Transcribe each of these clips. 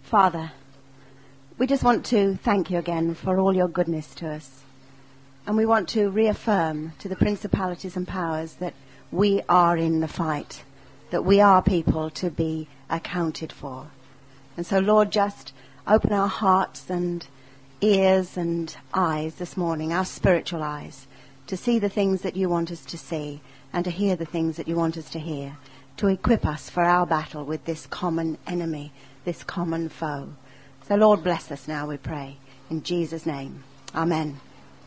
Father, we just want to thank you again for all your goodness to us. And we want to reaffirm to the principalities and powers that we are in the fight, that we are people to be accounted for. And so, Lord, just open our hearts and ears and eyes this morning, our spiritual eyes, to see the things that you want us to see and to hear the things that you want us to hear, to equip us for our battle with this common enemy, this common foe. So, Lord, bless us now, we pray. In Jesus' name, amen.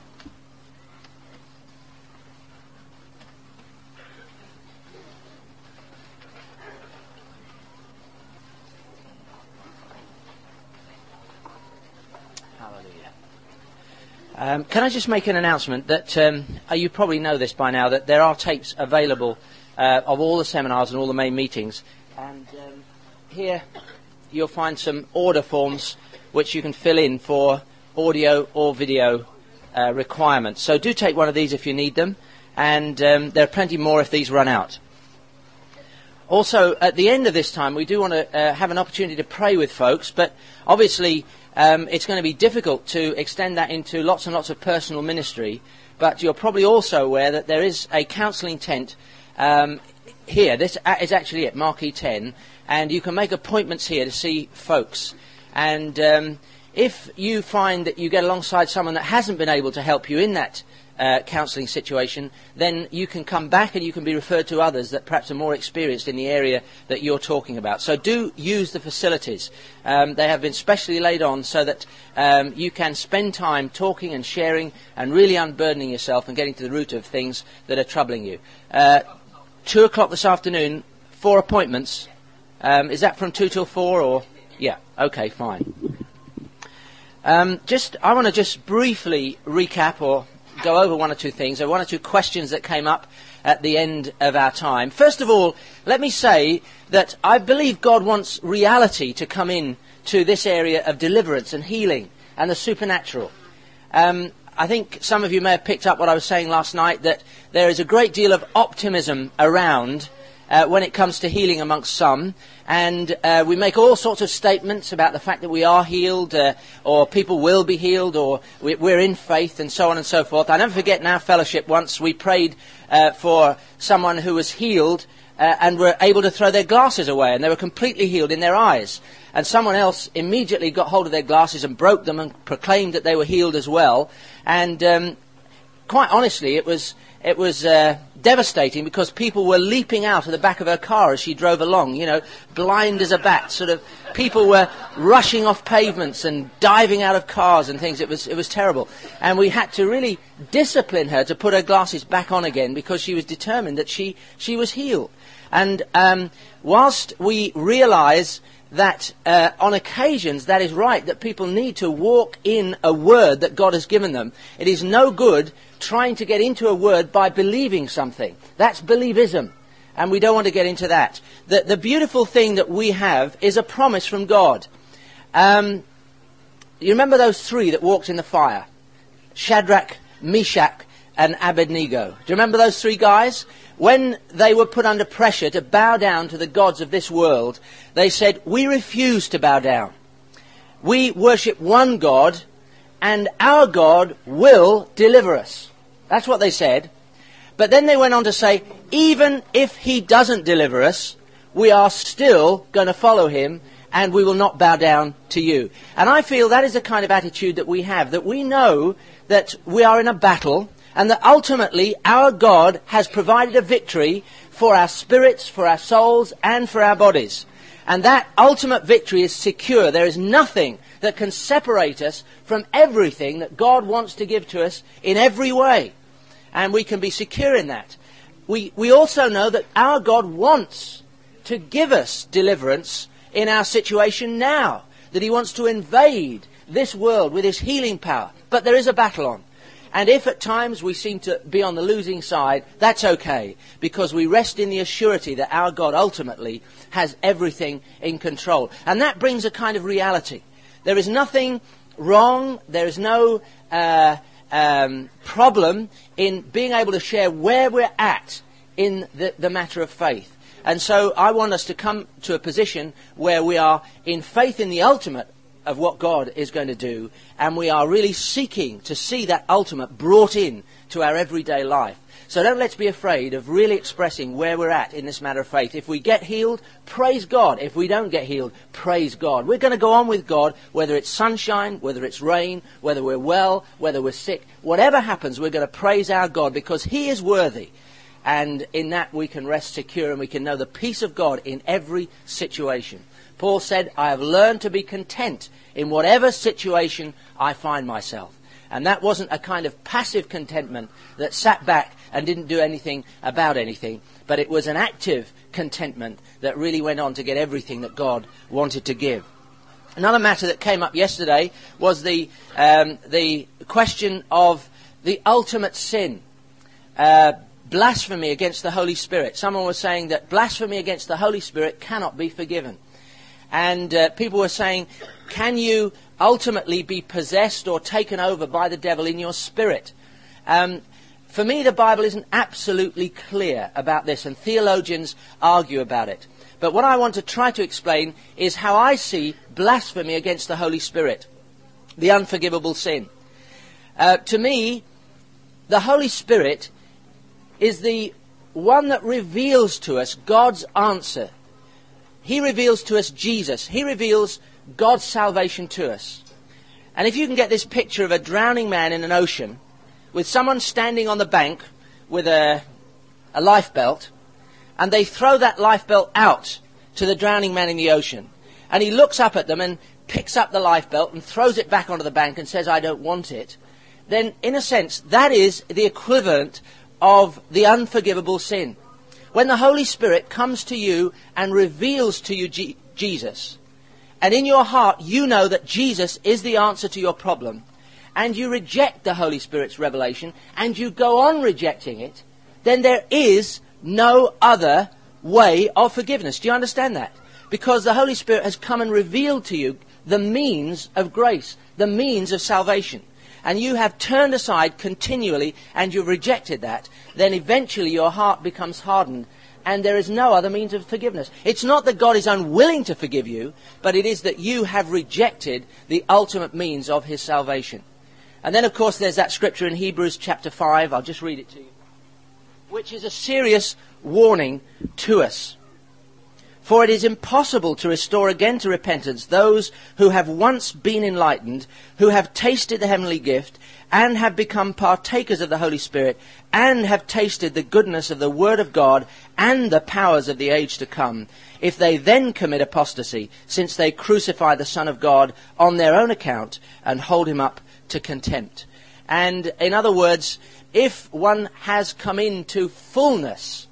Can I just make an announcement that you probably know this by now, that there are tapes available of all the seminars and all the main meetings. And here you'll find some order forms which you can fill in for audio or video requirements. So do take one of these if you need them. And there are plenty more if these run out. Also, at the end of this time, we do want to have an opportunity to pray with folks, but obviously it's going to be difficult to extend that into lots and lots of personal ministry. But you're probably also aware that there is a counselling tent here. This is actually at Marquee 10, and you can make appointments here to see folks. And if you find that you get alongside someone that hasn't been able to help you in that counselling situation, then you can come back and you can be referred to others that perhaps are more experienced in the area that you're talking about. So do use the facilities. They have been specially laid on so that you can spend time talking and sharing and really unburdening yourself and getting to the root of things that are troubling you. 2 o'clock this afternoon, 4 appointments. Is that from 2 till 4 or? Yeah, okay, fine. I want to just briefly recap or go over one or two things. There are one or two questions that came up at the end of our time. First of all, let me say that I believe God wants reality to come in to this area of deliverance and healing and the supernatural. I think some of you may have picked up what I was saying last night, that there is a great deal of optimism around when it comes to healing amongst some. And we make all sorts of statements about the fact that we are healed, or people will be healed, or we're in faith, and so on and so forth. I never forget in our fellowship once we prayed for someone who was healed and were able to throw their glasses away, and they were completely healed in their eyes. And someone else immediately got hold of their glasses and broke them and proclaimed that they were healed as well. And quite honestly, it was devastating, because people were leaping out of the back of her car as she drove along, blind as a bat. Sort of people were rushing off pavements and diving out of cars and things. It was terrible. And we had to really discipline her to put her glasses back on again, because she was determined that she was healed. And whilst we realise that on occasions that is right, that people need to walk in a word that God has given them, it is no good trying to get into a word by believing something. That's believism, and we don't want to get into that. The beautiful thing that we have is a promise from God. You remember those three that walked in the fire? Shadrach, Meshach, and Abednego. Do you remember those three guys? When they were put under pressure to bow down to the gods of this world, they said, "We refuse to bow down. We worship one God, and our God will deliver us." That's what they said. But then they went on to say, even if he doesn't deliver us, we are still going to follow him, and we will not bow down to you. And I feel that is the kind of attitude that we have, that we know that we are in a battle, and that ultimately our God has provided a victory for our spirits, for our souls, and for our bodies. And that ultimate victory is secure. There is nothing that can separate us from everything that God wants to give to us in every way. And we can be secure in that. We also know that our God wants to give us deliverance in our situation now. That he wants to invade this world with his healing power. But there is a battle on. And if at times we seem to be on the losing side, that's okay, because we rest in the assurity that our God ultimately has everything in control. And that brings a kind of reality. There is nothing wrong, there is no problem in being able to share where we're at in the matter of faith. And so I want us to come to a position where we are in faith in the ultimate of what God is going to do, and we are really seeking to see that ultimate brought in to our everyday life. So don't let's be afraid of really expressing where we're at in this matter of faith. If we get healed, praise God. If we don't get healed, praise God. We're going to go on with God, whether it's sunshine, whether it's rain, whether we're well, whether we're sick. Whatever happens, we're going to praise our God because He is worthy. And in that we can rest secure and we can know the peace of God in every situation. Paul said, I have learned to be content in whatever situation I find myself. And that wasn't a kind of passive contentment that sat back and didn't do anything about anything, but it was an active contentment that really went on to get everything that God wanted to give. Another matter that came up yesterday was the question of the ultimate sin, blasphemy against the Holy Spirit. Someone was saying that blasphemy against the Holy Spirit cannot be forgiven. And people were saying, can you ultimately be possessed or taken over by the devil in your spirit? For me, the Bible isn't absolutely clear about this, and theologians argue about it. But what I want to try to explain is how I see blasphemy against the Holy Spirit, the unforgivable sin. To me, the Holy Spirit is the one that reveals to us God's answer. He reveals to us Jesus. He reveals God's salvation to us. And if you can get this picture of a drowning man in an ocean with someone standing on the bank with a lifebelt, and they throw that lifebelt out to the drowning man in the ocean, and he looks up at them and picks up the lifebelt and throws it back onto the bank and says, I don't want it, then in a sense that is the equivalent of the unforgivable sin. When the Holy Spirit comes to you and reveals to you Jesus, and in your heart you know that Jesus is the answer to your problem, and you reject the Holy Spirit's revelation, and you go on rejecting it, then there is no other way of forgiveness. Do you understand that? Because the Holy Spirit has come and revealed to you the means of grace, the means of salvation. And you have turned aside continually and you've rejected that, then eventually your heart becomes hardened and there is no other means of forgiveness. It's not that God is unwilling to forgive you, but it is that you have rejected the ultimate means of His salvation. And then, of course, there's that scripture in Hebrews chapter 5, I'll just read it to you, which is a serious warning to us. For it is impossible to restore again to repentance those who have once been enlightened, who have tasted the heavenly gift, and have become partakers of the Holy Spirit, and have tasted the goodness of the Word of God, and the powers of the age to come, if they then commit apostasy, since they crucify the Son of God on their own account, and hold Him up to contempt. And in other words, if one has come into fullness,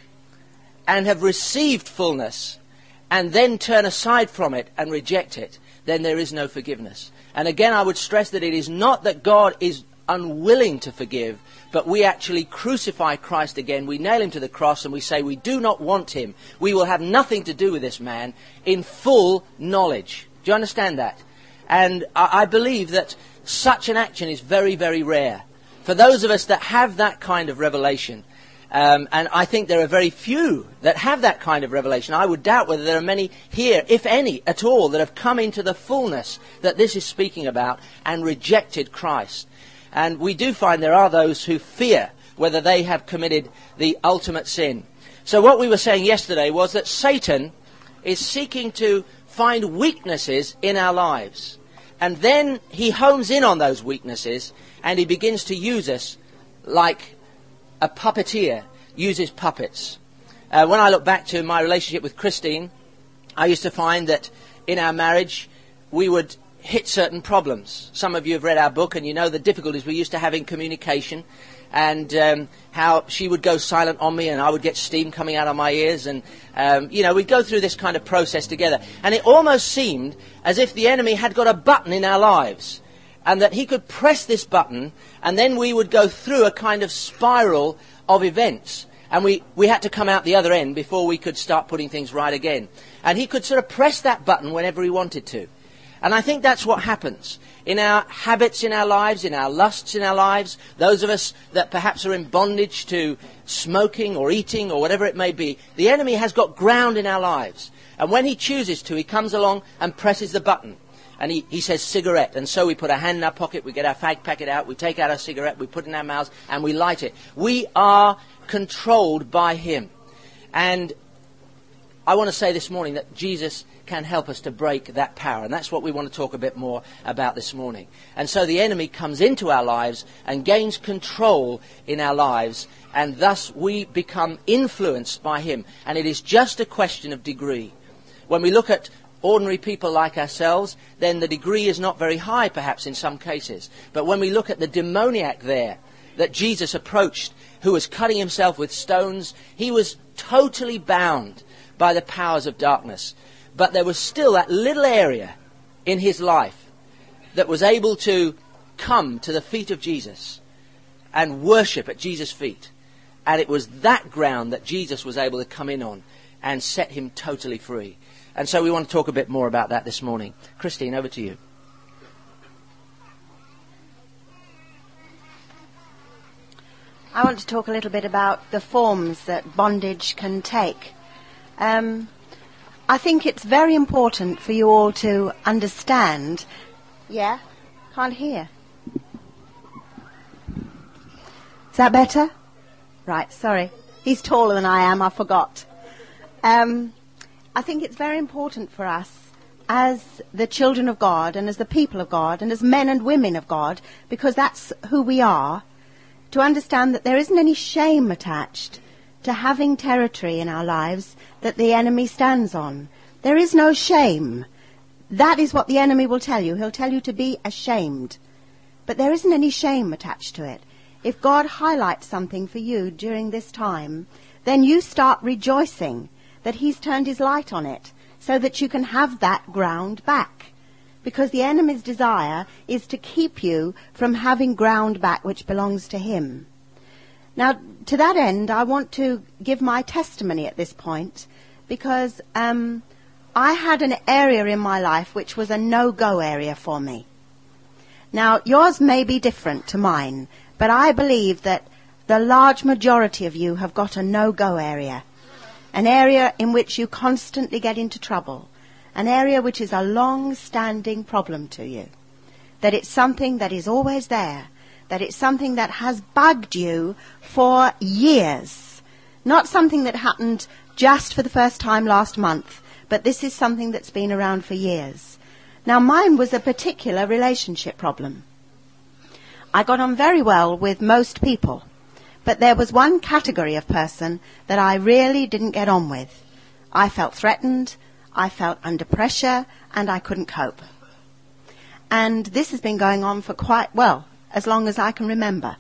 and have received fullness, and then turn aside from it and reject it, then there is no forgiveness. And again, I would stress that it is not that God is unwilling to forgive, but we actually crucify Christ again. We nail Him to the cross and we say we do not want Him. We will have nothing to do with this man in full knowledge. Do you understand that? And I believe that such an action is very, very rare. For those of us that have that kind of revelation, and I think there are very few that have that kind of revelation. I would doubt whether there are many here, if any at all, that have come into the fullness that this is speaking about and rejected Christ. And we do find there are those who fear whether they have committed the ultimate sin. So what we were saying yesterday was that Satan is seeking to find weaknesses in our lives. And then he homes in on those weaknesses and he begins to use us like a puppeteer uses puppets. When I look back to my relationship with Christine, I used to find that in our marriage we would hit certain problems. Some of you have read our book and you know the difficulties we used to have in communication, and how she would go silent on me and I would get steam coming out of my ears, and we'd go through this kind of process together. And it almost seemed as if the enemy had got a button in our lives, and that he could press this button and then we would go through a kind of spiral of events. And we had to come out the other end before we could start putting things right again. And he could sort of press that button whenever he wanted to. And I think that's what happens in our habits in our lives, in our lusts in our lives. Those of us that perhaps are in bondage to smoking or eating or whatever it may be, the enemy has got ground in our lives. And when he chooses to, he comes along and presses the button. And he says cigarette. And so we put our hand in our pocket, we get our fag packet out, we take out our cigarette, we put it in our mouths and we light it. We are controlled by him. And I want to say this morning that Jesus can help us to break that power. And that's what we want to talk a bit more about this morning. And so the enemy comes into our lives and gains control in our lives. And thus we become influenced by him. And it is just a question of degree. When we look at ordinary people like ourselves, then the degree is not very high perhaps in some cases. But when we look at the demoniac there that Jesus approached, who was cutting himself with stones, he was totally bound by the powers of darkness. But there was still that little area in his life that was able to come to the feet of Jesus and worship at Jesus' feet. And it was that ground that Jesus was able to come in on and set him totally free. And so we want to talk a bit more about that this morning. Christine, over to you. I want to talk a little bit about the forms that bondage can take. I think it's very important for you all to understand. Yeah? Can't hear. Is that better? Right, sorry. He's taller than I am, I forgot. I think it's very important for us as the children of God and as the people of God and as men and women of God, because that's who we are, to understand that there isn't any shame attached to having territory in our lives that the enemy stands on. There is no shame. That is what the enemy will tell you. He'll tell you to be ashamed. But there isn't any shame attached to it. If God highlights something for you during this time, then you start rejoicing that he's turned his light on it so that you can have that ground back. Because the enemy's desire is to keep you from having ground back which belongs to him. Now, to that end, I want to give my testimony at this point, because I had an area in my life which was a no-go area for me. Now, yours may be different to mine, but I believe that the large majority of you have got a no-go area, an area in which you constantly get into trouble, an area which is a long-standing problem to you, that it's something that is always there, that it's something that has bugged you for years, not something that happened just for the first time last month, but this is something that's been around for years. Now, mine was a particular relationship problem. I got on very well with most people, but there was one category of person that I really didn't get on with. I felt threatened, I felt under pressure, and I couldn't cope. And this has been going on for quite, well, as long as I can remember.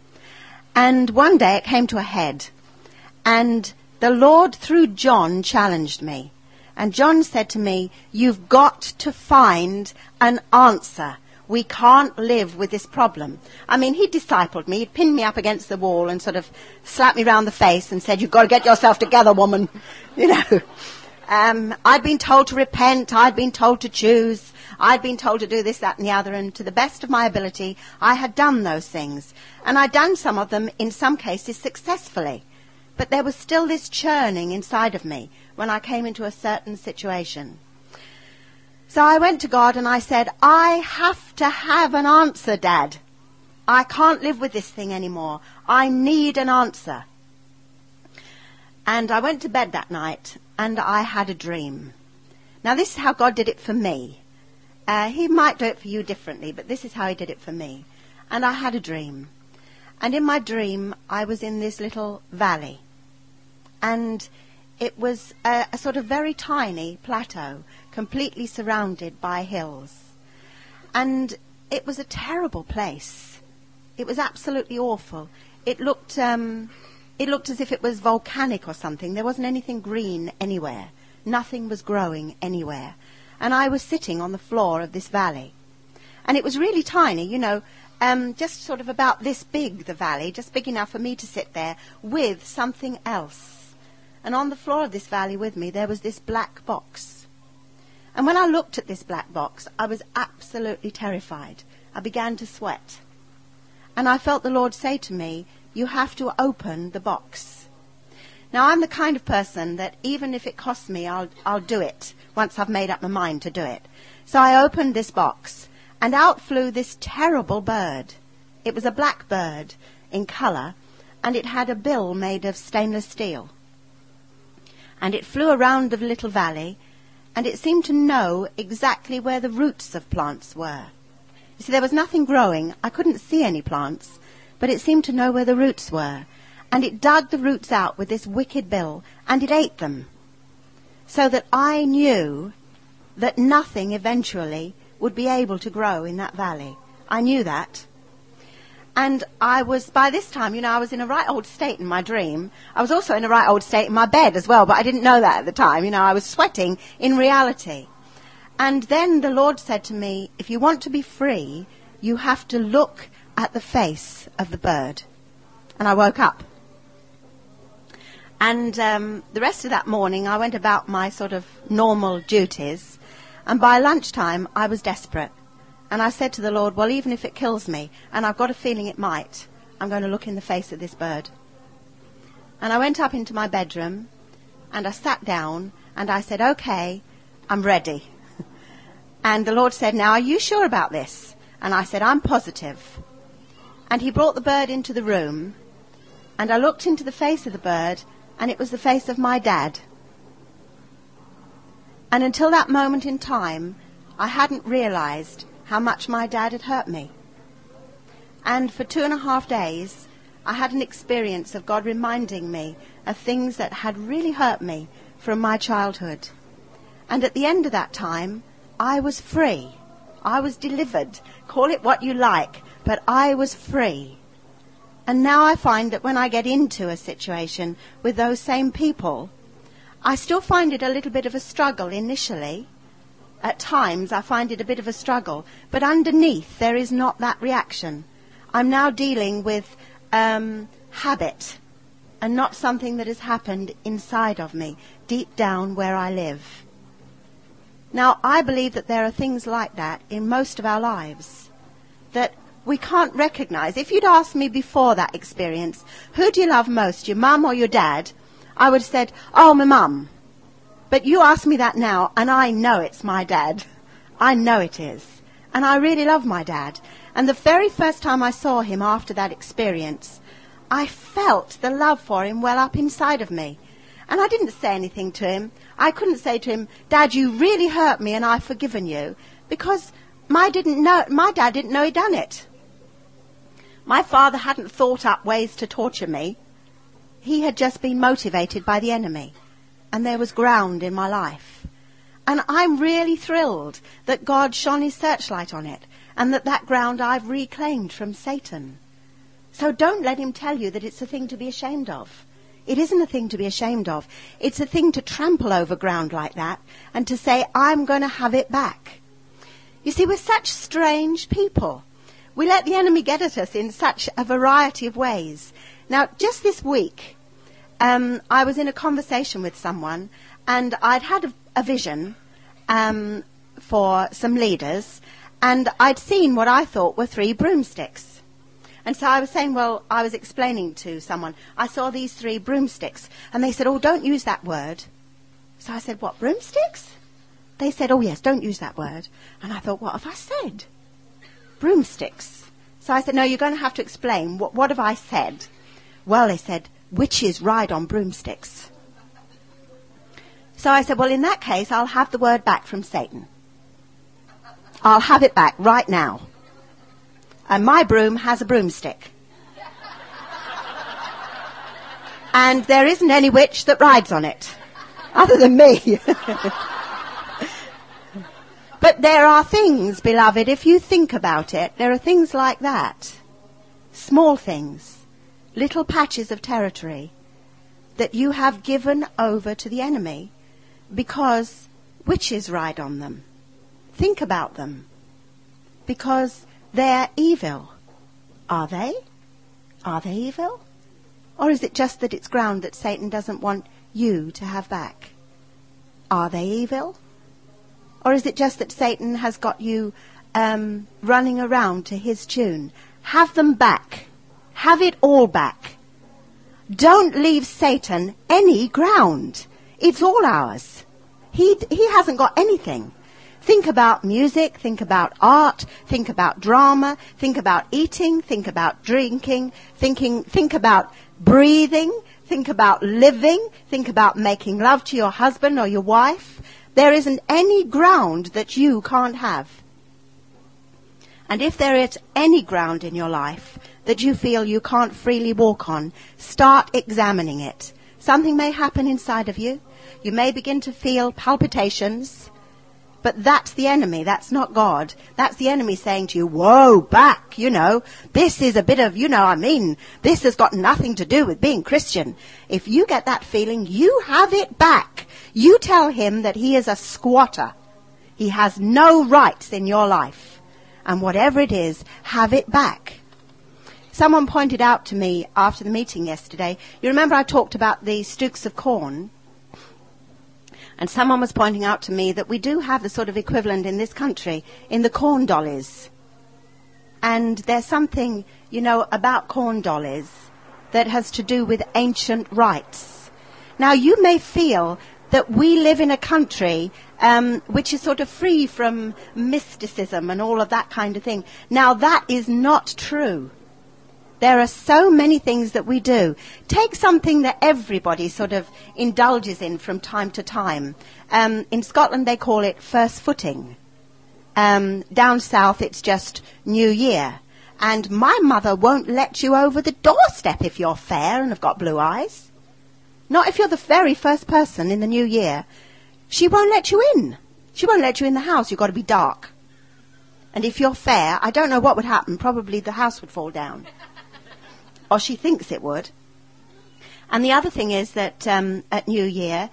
And one day it came to a head, and the Lord, through John, challenged me. And John said to me, you've got to find an answer. We can't live with this problem. I mean, he discipled me. He'd pinned me up against the wall and sort of slapped me round the face and said, you've got to get yourself together, woman. You know. I'd been told to repent. I'd been told to choose. I'd been told to do this, that, and the other. And to the best of my ability, I had done those things. And I'd done some of them, in some cases, successfully. But there was still this churning inside of me when I came into a certain situation. So I went to God and I said, I have to have an answer, Dad. I can't live with this thing anymore. I need an answer. And I went to bed that night and I had a dream. Now this is how God did it for me. He might do it for you differently, but this is how he did it for me. And I had a dream. And in my dream, I was in this little valley. And it was a sort of very tiny plateau, completely surrounded by hills. And it was a terrible place. It was absolutely awful. It looked as if it was volcanic or something. There wasn't anything green anywhere. Nothing was growing anywhere. And I was sitting on the floor of this valley. And it was really tiny, you know, just sort of about this big, the valley, just big enough for me to sit there with something else. And on the floor of this valley with me, there was this black box. And when I looked at this black box, I was absolutely terrified. I began to sweat. And I felt the Lord say to me, you have to open the box. Now, I'm the kind of person that even if it costs me, I'll do it once I've made up my mind to do it. So I opened this box, and out flew this terrible bird. It was a black bird in colour, and it had a bill made of stainless steel. And it flew around a little valley, and it seemed to know exactly where the roots of plants were. You see, there was nothing growing. I couldn't see any plants, but it seemed to know where the roots were. And it dug the roots out with this wicked bill, and it ate them. So that I knew that nothing eventually would be able to grow in that valley. I knew that. And I was, by this time, I was in a right old state in my dream. I was also in a right old state in my bed as well, but I didn't know that at the time. I was sweating in reality. And then the Lord said to me, if you want to be free, you have to look at the face of the bird. And I woke up. And the rest of that morning, I went about my sort of normal duties. And by lunchtime, I was desperate. And I said to the Lord, well, even if it kills me, and I've got a feeling it might, I'm going to look in the face of this bird. And I went up into my bedroom, and I sat down, and I said, okay, I'm ready. And the Lord said, now, are you sure about this? And I said, I'm positive. And he brought the bird into the room, and I looked into the face of the bird, and it was the face of my dad. And until that moment in time, I hadn't realized how much my dad had hurt me. And for 2.5 days, I had an experience of God reminding me of things that had really hurt me from my childhood. And at the end of that time, I was free. I was delivered. Call it what you like, but I was free. And now I find that when I get into a situation with those same people, I still find it a little bit of a struggle initially. At times I find it a bit of a struggle, but underneath there is not that reaction. I'm now dealing with habit and not something that has happened inside of me, deep down where I live. Now, I believe that there are things like that in most of our lives that we can't recognize. If you'd asked me before that experience, who do you love most, your mum or your dad? I would have said, oh, my mum. But you ask me that now, and I know it's my dad. I know it is. And I really love my dad. And the very first time I saw him after that experience, I felt the love for him well up inside of me. And I didn't say anything to him. I couldn't say to him, Dad, you really hurt me and I've forgiven you. Because my dad didn't know he'd done it. My father hadn't thought up ways to torture me. He had just been motivated by the enemy. And there was ground in my life. And I'm really thrilled that God shone his searchlight on it. And that ground I've reclaimed from Satan. So don't let him tell you that it's a thing to be ashamed of. It isn't a thing to be ashamed of. It's a thing to trample over ground like that and to say, I'm going to have it back. You see, we're such strange people. We let the enemy get at us in such a variety of ways. Now, just this week, I was in a conversation with someone, and I'd had a vision for some leaders, and I'd seen what I thought were 3 broomsticks. And so I was saying, well, I was explaining to someone, I saw these 3 broomsticks, and they said, oh, don't use that word. So I said, what, broomsticks? They said, oh, yes, don't use that word. And I thought, what have I said? Broomsticks. So I said, no, you're going to have to explain. What have I said? Well, they said, witches ride on broomsticks. So I said, well, in that case, I'll have the word back from Satan. I'll have it back right now. And my broom has a broomstick. And there isn't any witch that rides on it, other than me. But there are things, beloved, if you think about it, there are things like that. Small things, little patches of territory that you have given over to the enemy because witches ride on them. Think about them. Because they're evil. Are they? Are they evil? Or is it just that it's ground that Satan doesn't want you to have back? Are they evil? Or is it just that Satan has got you running around to his tune? Have them back. Have it all back. Don't leave Satan any ground. It's all ours. He hasn't got anything. Think about music, think about art, think about drama, think about eating, think about drinking, think about breathing, think about living, think about making love to your husband or your wife. There isn't any ground that you can't have. And if there is any ground in your life that you feel you can't freely walk on, start examining it. Something may happen inside of you. You may begin to feel palpitations. But that's the enemy. That's not God. That's the enemy saying to you, whoa, back, this is a bit of, this has got nothing to do with being Christian. If you get that feeling, you have it back. You tell him that he is a squatter. He has no rights in your life. And whatever it is, have it back. Someone pointed out to me after the meeting yesterday, you remember I talked about the stooks of corn? And someone was pointing out to me that we do have the sort of equivalent in this country in the corn dollies. And there's something, about corn dollies that has to do with ancient rites. Now, you may feel that we live in a country which is sort of free from mysticism and all of that kind of thing. Now, that is not true. There are so many things that we do. Take something that everybody sort of indulges in from time to time. In Scotland, they call it first footing. Down south, it's just New Year. And my mother won't let you over the doorstep if you're fair and have got blue eyes. Not if you're the very first person in the New Year. She won't let you in. She won't let you in the house. You've got to be dark. And if you're fair, I don't know what would happen. Probably the house would fall down. Or she thinks it would. And the other thing is that at New Year,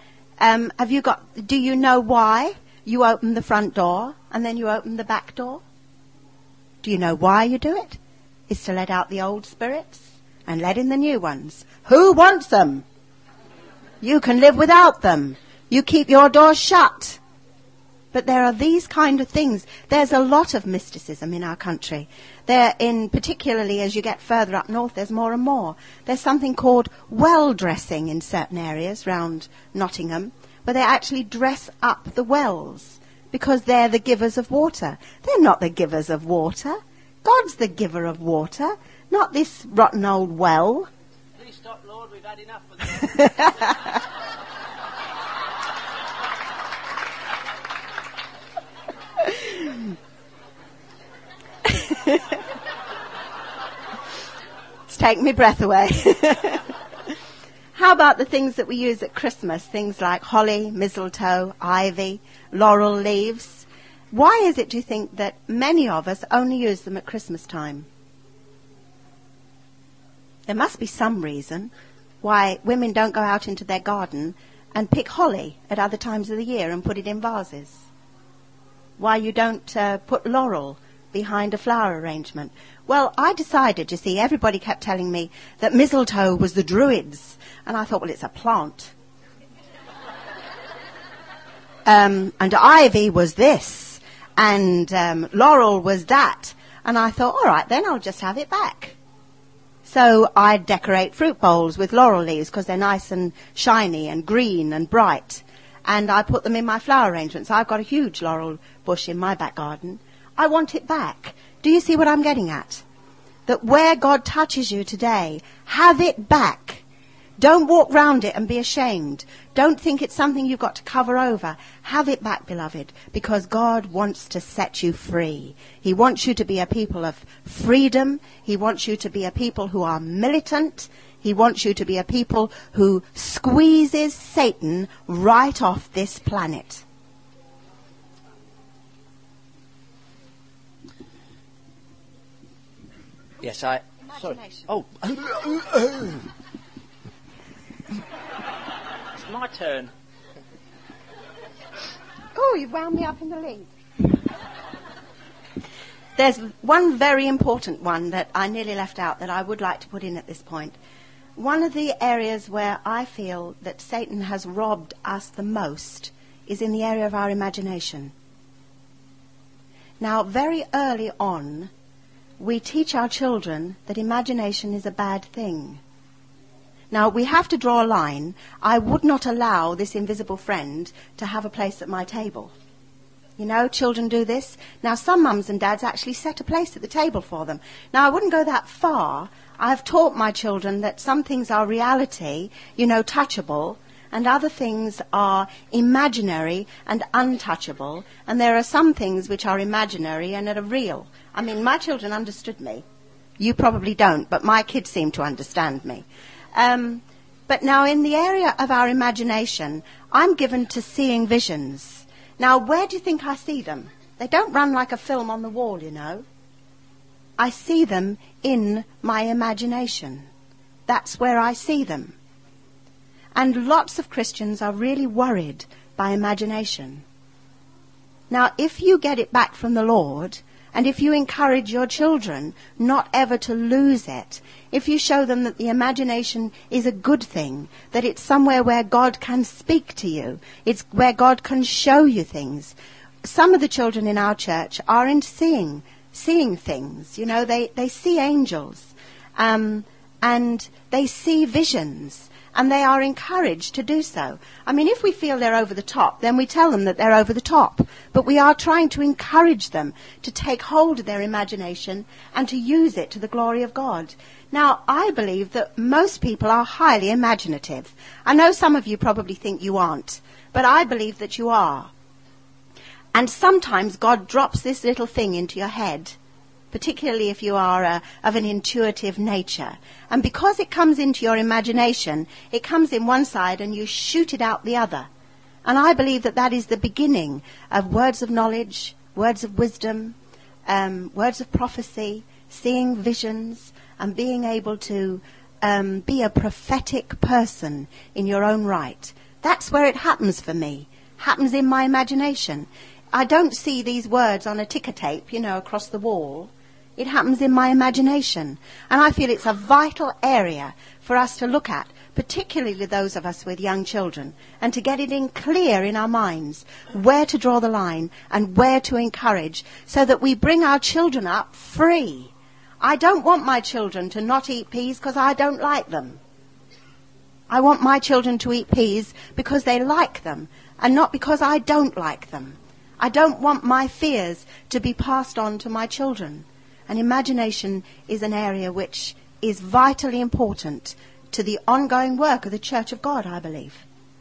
do you know why you open the front door and then you open the back door? Do you know why you do it? It's to let out the old spirits and let in the new ones. Who wants them? You can live without them. You keep your doors shut. But there are these kind of things. There's a lot of mysticism in our country. Particularly as you get further up north, there's more and more. There's something called well dressing in certain areas round Nottingham, where they actually dress up the wells because they're the givers of water. They're not the givers of water. God's the giver of water, not this rotten old well. Please stop, Lord. We've had enough of this. It's taking my breath away. How about the things that we use at Christmas? Things like holly, mistletoe, ivy, laurel leaves. Why is it, do you think, that many of us only use them at Christmas time? There must be some reason why women don't go out into their garden and pick holly at other times of the year and put it in vases. Why you don't put laurel behind a flower arrangement. Well, I decided, you see, everybody kept telling me that mistletoe was the Druids. And I thought, well, it's a plant. And ivy was this. And laurel was that. And I thought, all right, then I'll just have it back. So I decorate fruit bowls with laurel leaves because they're nice and shiny and green and bright. And I put them in my flower arrangements. I've got a huge laurel bush in my back garden. I want it back. Do you see what I'm getting at? That where God touches you today, have it back. Don't walk round it and be ashamed. Don't think it's something you've got to cover over. Have it back, beloved, because God wants to set you free. He wants you to be a people of freedom. He wants you to be a people who are militant. He wants you to be a people who squeezes Satan right off this planet. Yes, Imagination. Sorry. Oh. It's my turn. Oh, you've wound me up in the lead. There's one very important one that I nearly left out that I would like to put in at this point. One of the areas where I feel that Satan has robbed us the most is in the area of our imagination. Now, very early on, we teach our children that imagination is a bad thing. Now, we have to draw a line. I would not allow this invisible friend to have a place at my table. You know, children do this. Now, some mums and dads actually set a place at the table for them. Now, I wouldn't go that far. I've taught my children that some things are reality, you know, touchable, and other things are imaginary and untouchable, and there are some things which are imaginary and that are real. I mean, my children understood me. You probably don't, but my kids seem to understand me. But now in the area of our imagination, I'm given to seeing visions. Now, where do you think I see them? They don't run like a film on the wall, you know. I see them in my imagination. That's where I see them. And lots of Christians are really worried by imagination. Now, if you get it back from the Lord, and if you encourage your children not ever to lose it, if you show them that the imagination is a good thing, that it's somewhere where God can speak to you, it's where God can show you things. Some of the children in our church are into seeing things. You know, they see angels, and they see visions. And they are encouraged to do so. I mean, if we feel they're over the top, then we tell them that they're over the top. But we are trying to encourage them to take hold of their imagination and to use it to the glory of God. Now, I believe that most people are highly imaginative. I know some of you probably think you aren't, but I believe that you are. And sometimes God drops this little thing into your head, particularly if you are of an intuitive nature. And because it comes into your imagination, it comes in one side and you shoot it out the other. And I believe that that is the beginning of words of knowledge, words of wisdom, words of prophecy, seeing visions, and being able to be a prophetic person in your own right. That's where it happens for me. Happens in my imagination. I don't see these words on a ticker tape, you know, across the wall. It happens in my imagination. And I feel it's a vital area for us to look at, particularly those of us with young children, and to get it in clear in our minds where to draw the line and where to encourage, so that we bring our children up free. I don't want my children to not eat peas because I don't like them. I want my children to eat peas because they like them and not because I don't like them. I don't want my fears to be passed on to my children. And imagination is an area which is vitally important to the ongoing work of the Church of God, I believe.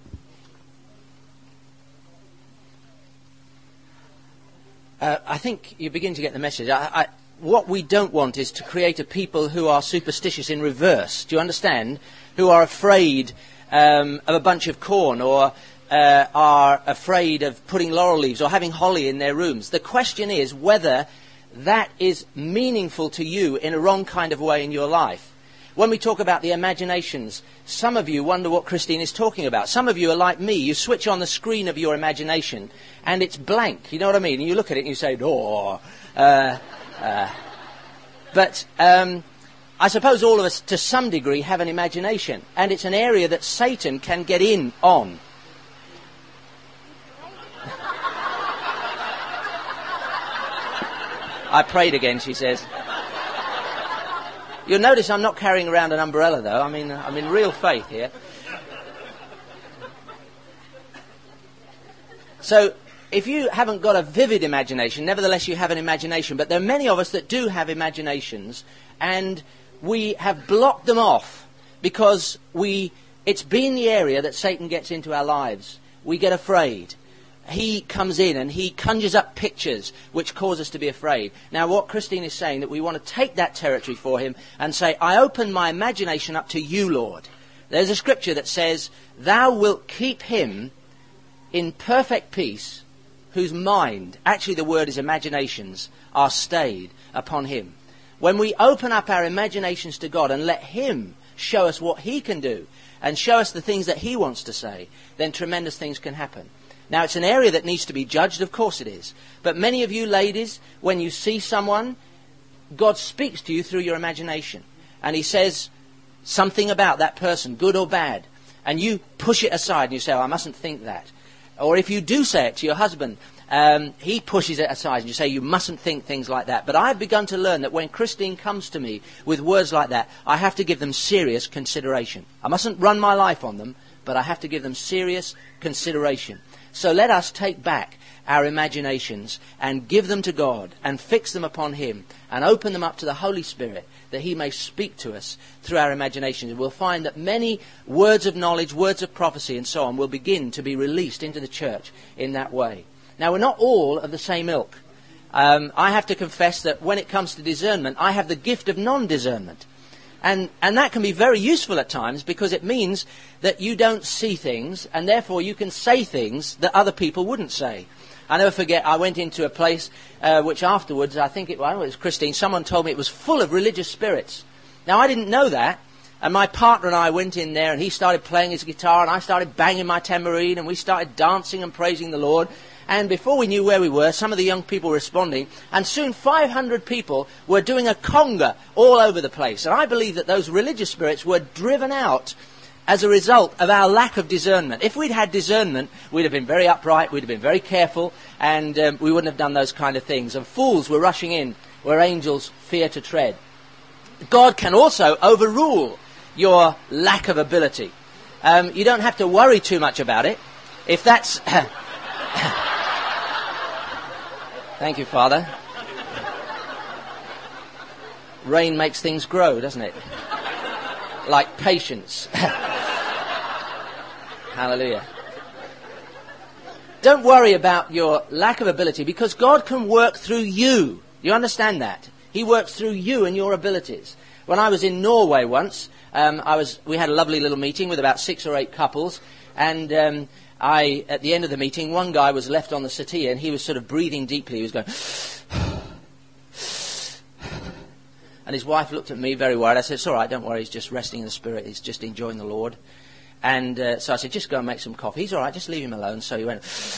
I think you begin to get the message. What we don't want is to create a people who are superstitious in reverse. Do you understand? Who are afraid of a bunch of corn, or are afraid of putting laurel leaves or having holly in their rooms. The question is whether that is meaningful to you in a wrong kind of way in your life. When we talk about the imaginations, some of you wonder what Christine is talking about. Some of you are like me. You switch on the screen of your imagination and it's blank. You know what I mean? And you look at it and you say, oh. But I suppose all of us, to some degree, have an imagination. And it's an area that Satan can get in on. I prayed again, she says. You'll notice I'm not carrying around an umbrella, though. I'm in real faith here. So, if you haven't got a vivid imagination, nevertheless you have an imagination. But there are many of us that do have imaginations, and we have blocked them off because it's been the area that Satan gets into our lives. We get afraid. He comes in and he conjures up pictures which cause us to be afraid. Now, what Christine is saying, that we want to take that territory for him and say, I open my imagination up to you, Lord. There's a scripture that says, thou wilt keep him in perfect peace whose mind, actually the word is imaginations, are stayed upon him. When we open up our imaginations to God and let him show us what he can do and show us the things that he wants to say, then tremendous things can happen. Now, it's an area that needs to be judged, of course it is. But many of you ladies, when you see someone, God speaks to you through your imagination. And he says something about that person, good or bad. And you push it aside and you say, oh, I mustn't think that. Or if you do say it to your husband, he pushes it aside and you say, you mustn't think things like that. But I've begun to learn that when Christine comes to me with words like that, I have to give them serious consideration. I mustn't run my life on them, but I have to give them serious consideration. So let us take back our imaginations and give them to God and fix them upon Him and open them up to the Holy Spirit that He may speak to us through our imaginations. And we'll find that many words of knowledge, words of prophecy and so on will begin to be released into the church in that way. Now, we're not all of the same ilk. I have to confess that when it comes to discernment, I have the gift of non-discernment. And that can be very useful at times because it means that you don't see things and therefore you can say things that other people wouldn't say. I never forget, I went into a place which afterwards, I think it was Christine, someone told me it was full of religious spirits. Now, I didn't know that. And my partner and I went in there and he started playing his guitar and I started banging my tambourine and we started dancing and praising the Lord. And before we knew where we were, some of the young people were responding, and soon 500 people were doing a conga all over the place. And I believe that those religious spirits were driven out as a result of our lack of discernment. If we'd had discernment, we'd have been very upright, we'd have been very careful, and we wouldn't have done those kind of things. And fools were rushing in where angels fear to tread. God can also overrule your lack of ability. You don't have to worry too much about it. If that's... Thank you, Father. Rain makes things grow, doesn't it? Like patience. Hallelujah. Don't worry about your lack of ability because God can work through you. You understand that? He works through you and your abilities. When I was in Norway once, we had a lovely little meeting with about 6 or 8 couples, and at the end of the meeting, one guy was left on the settee and he was sort of breathing deeply. He was going... And his wife looked at me very worried. I said, it's all right, don't worry, he's just resting in the Spirit. He's just enjoying the Lord. And so I said, just go and make some coffee. He's all right, just leave him alone. So he went...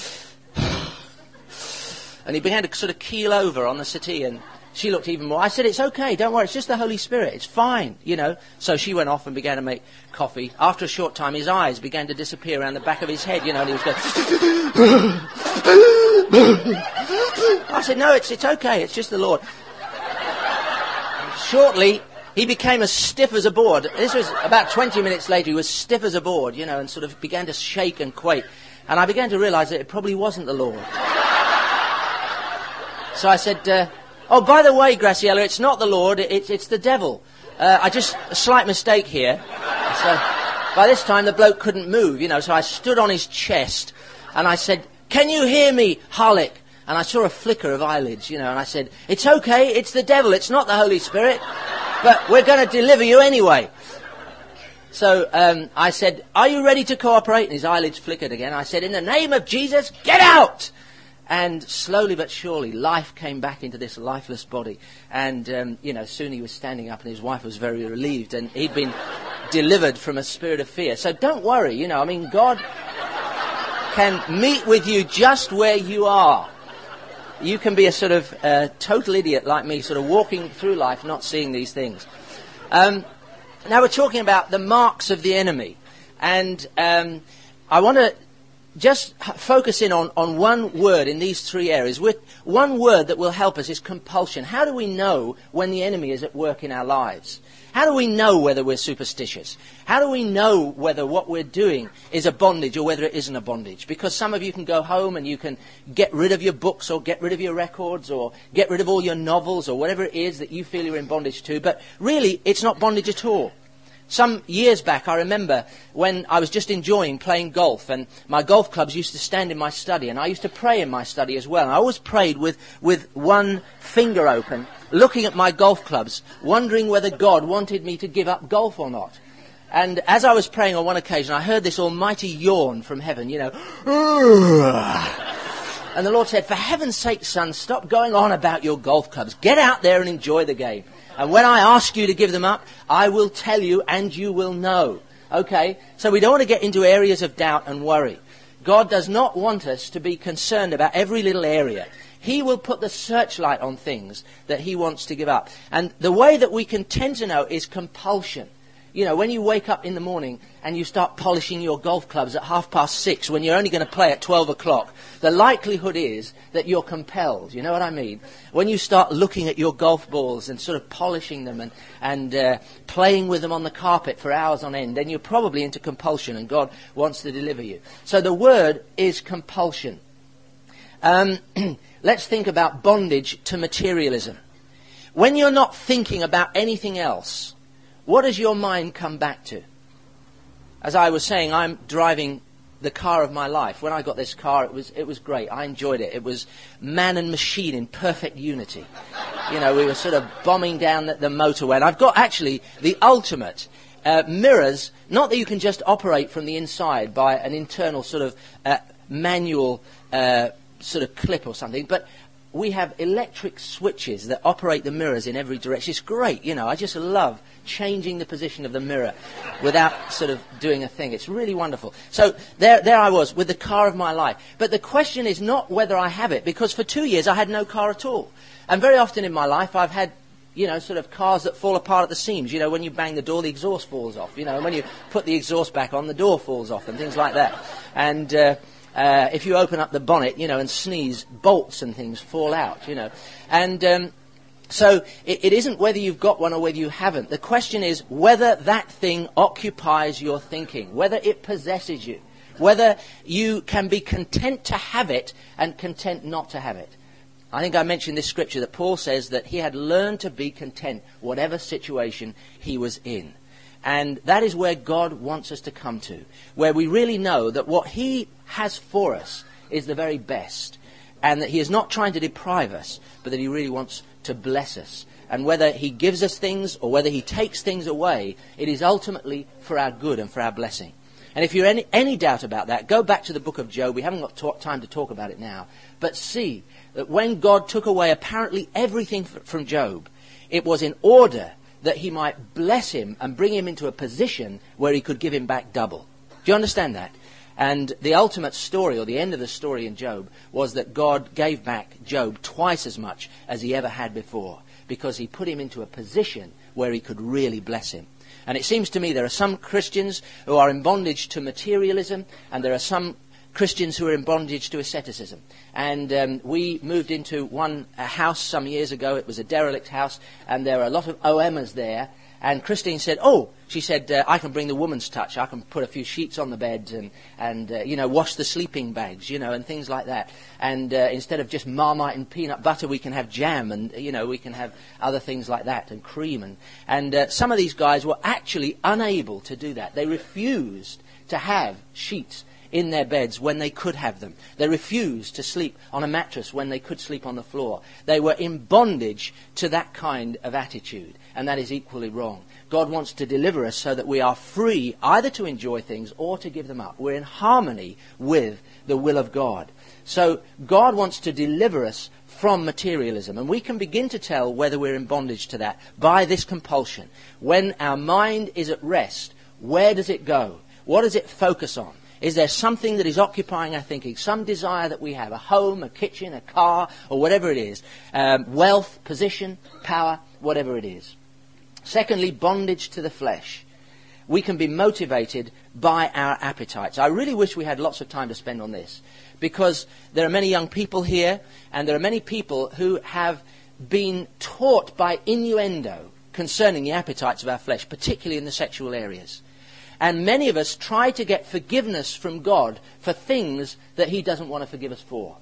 And he began to sort of keel over on the settee and she looked even more. I said, it's okay, don't worry, it's just the Holy Spirit. It's fine, you know. So she went off and began to make coffee. After a short time, his eyes began to disappear around the back of his head, you know, and he was going... I said, no, it's okay, it's just the Lord. Shortly, he became as stiff as a board. This was about 20 minutes later. He was stiff as a board, you know, and sort of began to shake and quake. And I began to realize that it probably wasn't the Lord. So I said, oh, by the way, Graciela, it's not the Lord, it's the devil. A slight mistake here. So by this time, the bloke couldn't move, you know, so I stood on his chest and I said, can you hear me, harlot? And I saw a flicker of eyelids, you know, and I said, it's okay, it's the devil, it's not the Holy Spirit, but we're going to deliver you anyway. So I said, are you ready to cooperate? And his eyelids flickered again. I said, in the name of Jesus, get out! And slowly but surely, life came back into this lifeless body. And, you know, soon he was standing up and his wife was very relieved and he'd been delivered from a spirit of fear. So don't worry, you know, I mean, God can meet with you just where you are. You can be a sort of total idiot like me, sort of walking through life not seeing these things. Now we're talking about the marks of the enemy. And I want to just focus in on one word in these 3 areas. One word that will help us is compulsion. How do we know when the enemy is at work in our lives? How do we know whether we're superstitious? How do we know whether what we're doing is a bondage or whether it isn't a bondage? Because some of you can go home and you can get rid of your books or get rid of your records or get rid of all your novels or whatever it is that you feel you're in bondage to. But really, it's not bondage at all. Some years back, I remember when I was just enjoying playing golf, and my golf clubs used to stand in my study, and I used to pray in my study as well. And I always prayed with one finger open, looking at my golf clubs, wondering whether God wanted me to give up golf or not. And as I was praying on one occasion, I heard this almighty yawn from heaven, you know. And the Lord said, for heaven's sake, son, stop going on about your golf clubs. Get out there and enjoy the game. And when I ask you to give them up, I will tell you and you will know. Okay? So we don't want to get into areas of doubt and worry. God does not want us to be concerned about every little area. He will put the searchlight on things that he wants to give up. And the way that we can tend to know is compulsion. You know, when you wake up in the morning and you start polishing your golf clubs at 6:30 when you're only going to play at 12 o'clock, the likelihood is that you're compelled. You know what I mean? When you start looking at your golf balls and sort of polishing them and playing with them on the carpet for hours on end, then you're probably into compulsion, and God wants to deliver you. So the word is compulsion. Let's think about bondage to materialism. When you're not thinking about anything else, what does your mind come back to? As I was saying, I'm driving the car of my life. When I got this car, it was great. I enjoyed it. It was man and machine in perfect unity. You know, we were sort of bombing down the motorway. And I've got actually the ultimate mirrors, not that you can just operate from the inside by an internal sort of manual sort of clip or something, but we have electric switches that operate the mirrors in every direction. It's great, you know. I just love changing the position of the mirror without sort of doing a thing. It's really wonderful. So there I was with the car of my life. But the question is not whether I have it, because for 2 years I had no car at all. And very often in my life I've had, you know, sort of cars that fall apart at the seams. You know, when you bang the door, the exhaust falls off. You know, and when you put the exhaust back on, the door falls off and things like that. And if you open up the bonnet, you know, and sneeze, bolts and things fall out, you know. And so it isn't whether you've got one or whether you haven't. The question is whether that thing occupies your thinking, whether it possesses you, whether you can be content to have it and content not to have it. I think I mentioned this scripture that Paul says that he had learned to be content whatever situation he was in. And that is where God wants us to come to, where we really know that what he has for us is the very best, and that he is not trying to deprive us, but that he really wants to bless us. And whether he gives us things or whether he takes things away, it is ultimately for our good and for our blessing. And if you're any doubt about that, go back to the book of Job. We haven't got time to talk about it now. But see that when God took away apparently everything from Job, it was in order that he might bless him and bring him into a position where he could give him back double. Do you understand that? And the ultimate story, or the end of the story in Job, was that God gave back Job twice as much as he ever had before, because he put him into a position where he could really bless him. And it seems to me there are some Christians who are in bondage to materialism, and there are some Christians who are in bondage to asceticism. And we moved into one house some years ago. It was a derelict house, and there are a lot of OMers there. And Christine said, she said, I can bring the woman's touch. I can put a few sheets on the beds and wash the sleeping bags, you know, and things like that. And instead of just Marmite and peanut butter, we can have jam and, you know, we can have other things like that and cream. And some of these guys were actually unable to do that. They refused to have sheets in their beds when they could have them. They refused to sleep on a mattress when they could sleep on the floor. They were in bondage to that kind of attitude, and that is equally wrong. God wants to deliver us so that we are free either to enjoy things or to give them up. We're in harmony with the will of God. So God wants to deliver us from materialism, and we can begin to tell whether we're in bondage to that by this compulsion. When our mind is at rest, where does it go? What does it focus on? Is there something that is occupying our thinking? Some desire that we have, a home, a kitchen, a car, or whatever it is. Wealth, position, power, whatever it is. Secondly, bondage to the flesh. We can be motivated by our appetites. I really wish we had lots of time to spend on this, because there are many young people here, and there are many people who have been taught by innuendo concerning the appetites of our flesh, particularly in the sexual areas. And many of us try to get forgiveness from God for things that he doesn't want to forgive us for.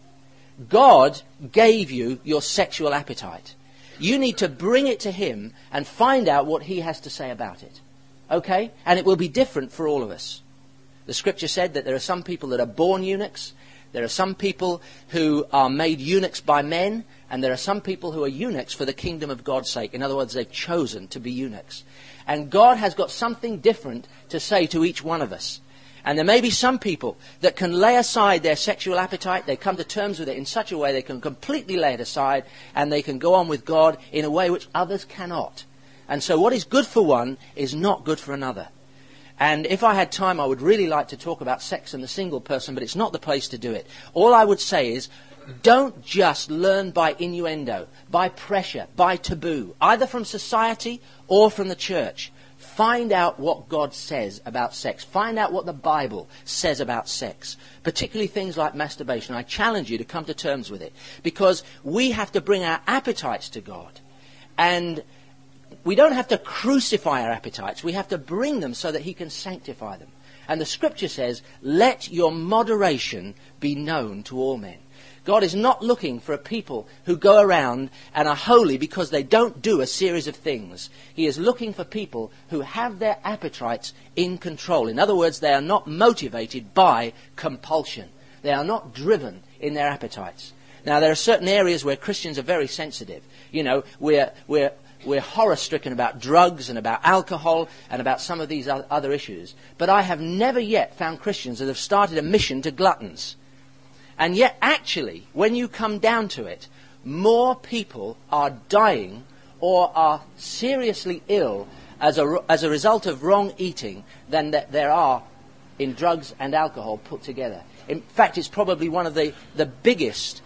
God gave you your sexual appetite. You need to bring it to him and find out what he has to say about it. Okay? And it will be different for all of us. The scripture said that there are some people that are born eunuchs. There are some people who are made eunuchs by men. And there are some people who are eunuchs for the kingdom of God's sake. In other words, they've chosen to be eunuchs. And God has got something different to say to each one of us. And there may be some people that can lay aside their sexual appetite. They come to terms with it in such a way they can completely lay it aside, and they can go on with God in a way which others cannot. And so what is good for one is not good for another. And if I had time, I would really like to talk about sex and the single person, but it's not the place to do it. All I would say is, don't just learn by innuendo, by pressure, by taboo, either from society or from the church. Find out what God says about sex. Find out what the Bible says about sex, particularly things like masturbation. I challenge you to come to terms with it, because we have to bring our appetites to God. And we don't have to crucify our appetites. We have to bring them so that he can sanctify them. And the scripture says, let your moderation be known to all men. God is not looking for a people who go around and are holy because they don't do a series of things. He is looking for people who have their appetites in control. In other words, they are not motivated by compulsion. They are not driven in their appetites. Now, there are certain areas where Christians are very sensitive. You know, we're horror-stricken about drugs and about alcohol and about some of these other issues. But I have never yet found Christians that have started a mission to gluttons. And yet, actually, when you come down to it, more people are dying or are seriously ill as a result of wrong eating than that there are in drugs and alcohol put together. In fact, it's probably one of the biggest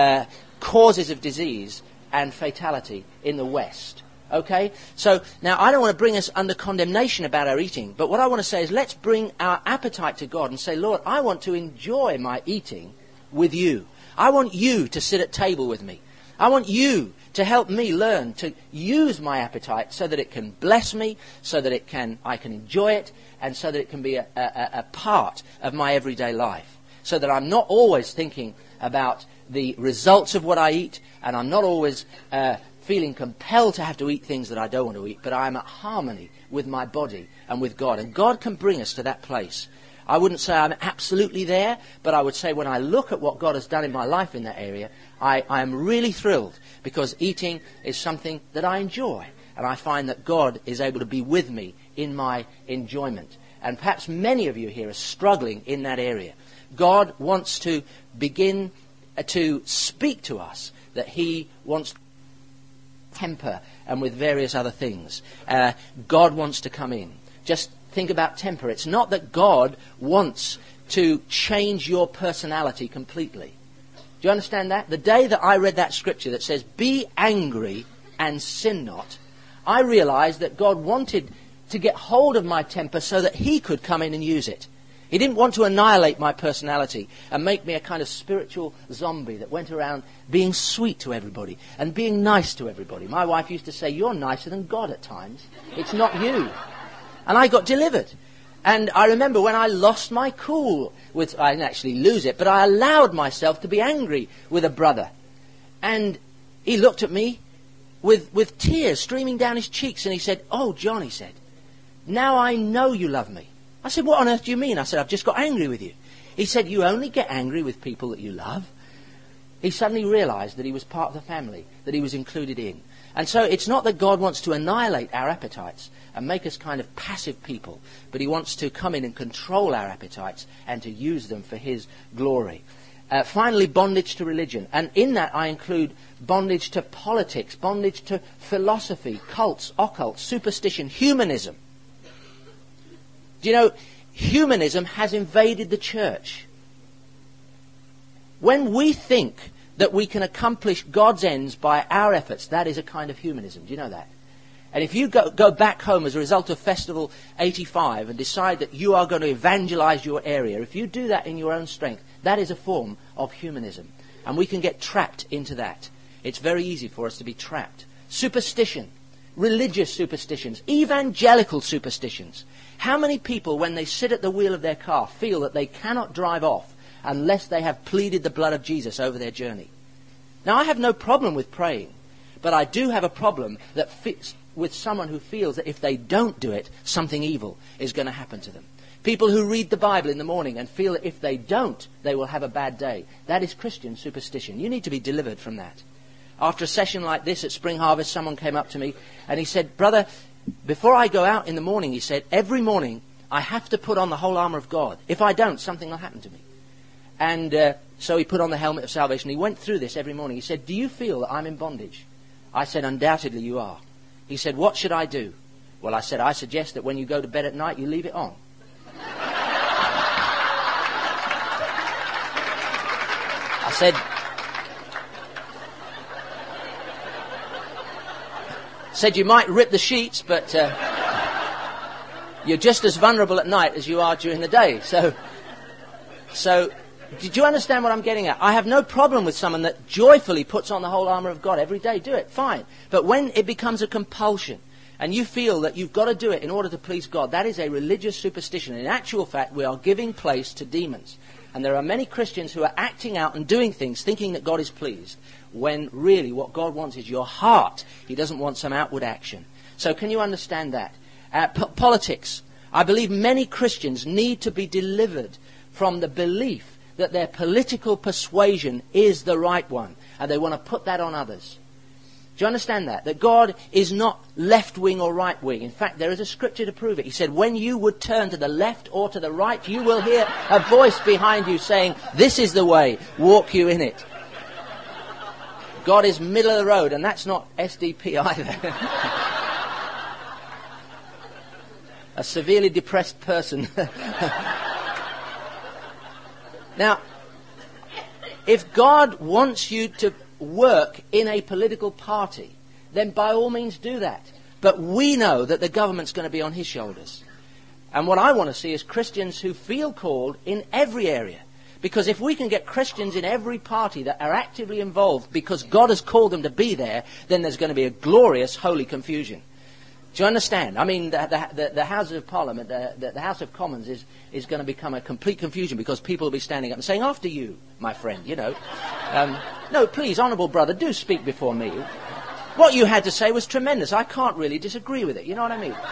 causes of disease and fatality in the West. Okay? So, now I don't want to bring us under condemnation about our eating, but what I want to say is let's bring our appetite to God and say, Lord, I want to enjoy my eating with you. I want you to sit at table with me. I want you to help me learn to use my appetite so that it can bless me, so that I can enjoy it, and so that it can be a part of my everyday life. So that I'm not always thinking about the results of what I eat, and I'm not always feeling compelled to have to eat things that I don't want to eat, but I'm at harmony with my body and with God. And God can bring us to that place. I wouldn't say I'm absolutely there, but I would say when I look at what God has done in my life in that area, I am really thrilled, because eating is something that I enjoy, and I find that God is able to be with me in my enjoyment. And perhaps many of you here are struggling in that area. God wants to begin to speak to us that he wants temper and with various other things. God wants to come in. Just think about temper. It's not that God wants to change your personality completely. Do you understand that? The day that I read that scripture that says, be angry and sin not, I realized that God wanted to get hold of my temper so that he could come in and use it. He didn't want to annihilate my personality and make me a kind of spiritual zombie that went around being sweet to everybody and being nice to everybody. My wife used to say, you're nicer than God at times. It's not you. And I got delivered. And I remember when I lost my cool, I didn't actually lose it, but I allowed myself to be angry with a brother. And he looked at me with tears streaming down his cheeks, and he said, oh, John, he said, now I know you love me. I said, what on earth do you mean? I said, I've just got angry with you. He said, you only get angry with people that you love. He suddenly realized that he was part of the family, that he was included in. And so it's not that God wants to annihilate our appetites and make us kind of passive people, but he wants to come in and control our appetites and to use them for his glory. Finally, bondage to religion. And in that I include bondage to politics, bondage to philosophy, cults, occult, superstition, humanism. Do you know, humanism has invaded the church. When we think that we can accomplish God's ends by our efforts, that is a kind of humanism. Do you know that? And if you go back home as a result of Festival 85 and decide that you are going to evangelize your area, if you do that in your own strength, that is a form of humanism. And we can get trapped into that. It's very easy for us to be trapped. Superstition, religious superstitions, evangelical superstitions. How many people, when they sit at the wheel of their car, feel that they cannot drive off unless they have pleaded the blood of Jesus over their journey? Now, I have no problem with praying, but I do have a problem that fits with someone who feels that if they don't do it, something evil is going to happen to them. People who read the Bible in the morning and feel that if they don't, they will have a bad day. That is Christian superstition. You need to be delivered from that. After a session like this at Spring Harvest, someone came up to me and he said, brother, before I go out in the morning, he said, every morning I have to put on the whole armour of God. If I don't, something will happen to me. And so he put on the helmet of salvation. He went through this every morning. He said, do you feel that I'm in bondage? I said, undoubtedly you are. He said, what should I do? Well, I said, I suggest that when you go to bed at night, you leave it on. I said you might rip the sheets, but You're just as vulnerable at night as you are during the day. So, did you understand what I'm getting at? I have no problem with someone that joyfully puts on the whole armour of God every day. Do it, fine. But when it becomes a compulsion, and you feel that you've got to do it in order to please God, that is a religious superstition. In actual fact, we are giving place to demons. And there are many Christians who are acting out and doing things thinking that God is pleased, when really what God wants is your heart. He doesn't want some outward action. So can you understand that? Politics. I believe many Christians need to be delivered from the belief that their political persuasion is the right one, and they want to put that on others. Do you understand that? That God is not left-wing or right-wing. In fact, there is a scripture to prove it. He said, when you would turn to the left or to the right, you will hear a voice behind you saying, this is the way, walk you in it. God is middle of the road, and that's not SDP either. A severely depressed person. Now, if God wants you to work in a political party, then by all means do that. But we know that the government's going to be on his shoulders. And what I want to see is Christians who feel called in every area. Because if we can get Christians in every party that are actively involved because God has called them to be there, then there's going to be a glorious holy confusion. Do you understand? I mean, the Houses of Parliament, the House of Commons is going to become a complete confusion because people will be standing up and saying, after you, my friend, you know. No, please, honourable brother, do speak before me. What you had to say was tremendous. I can't really disagree with it. You know what I mean?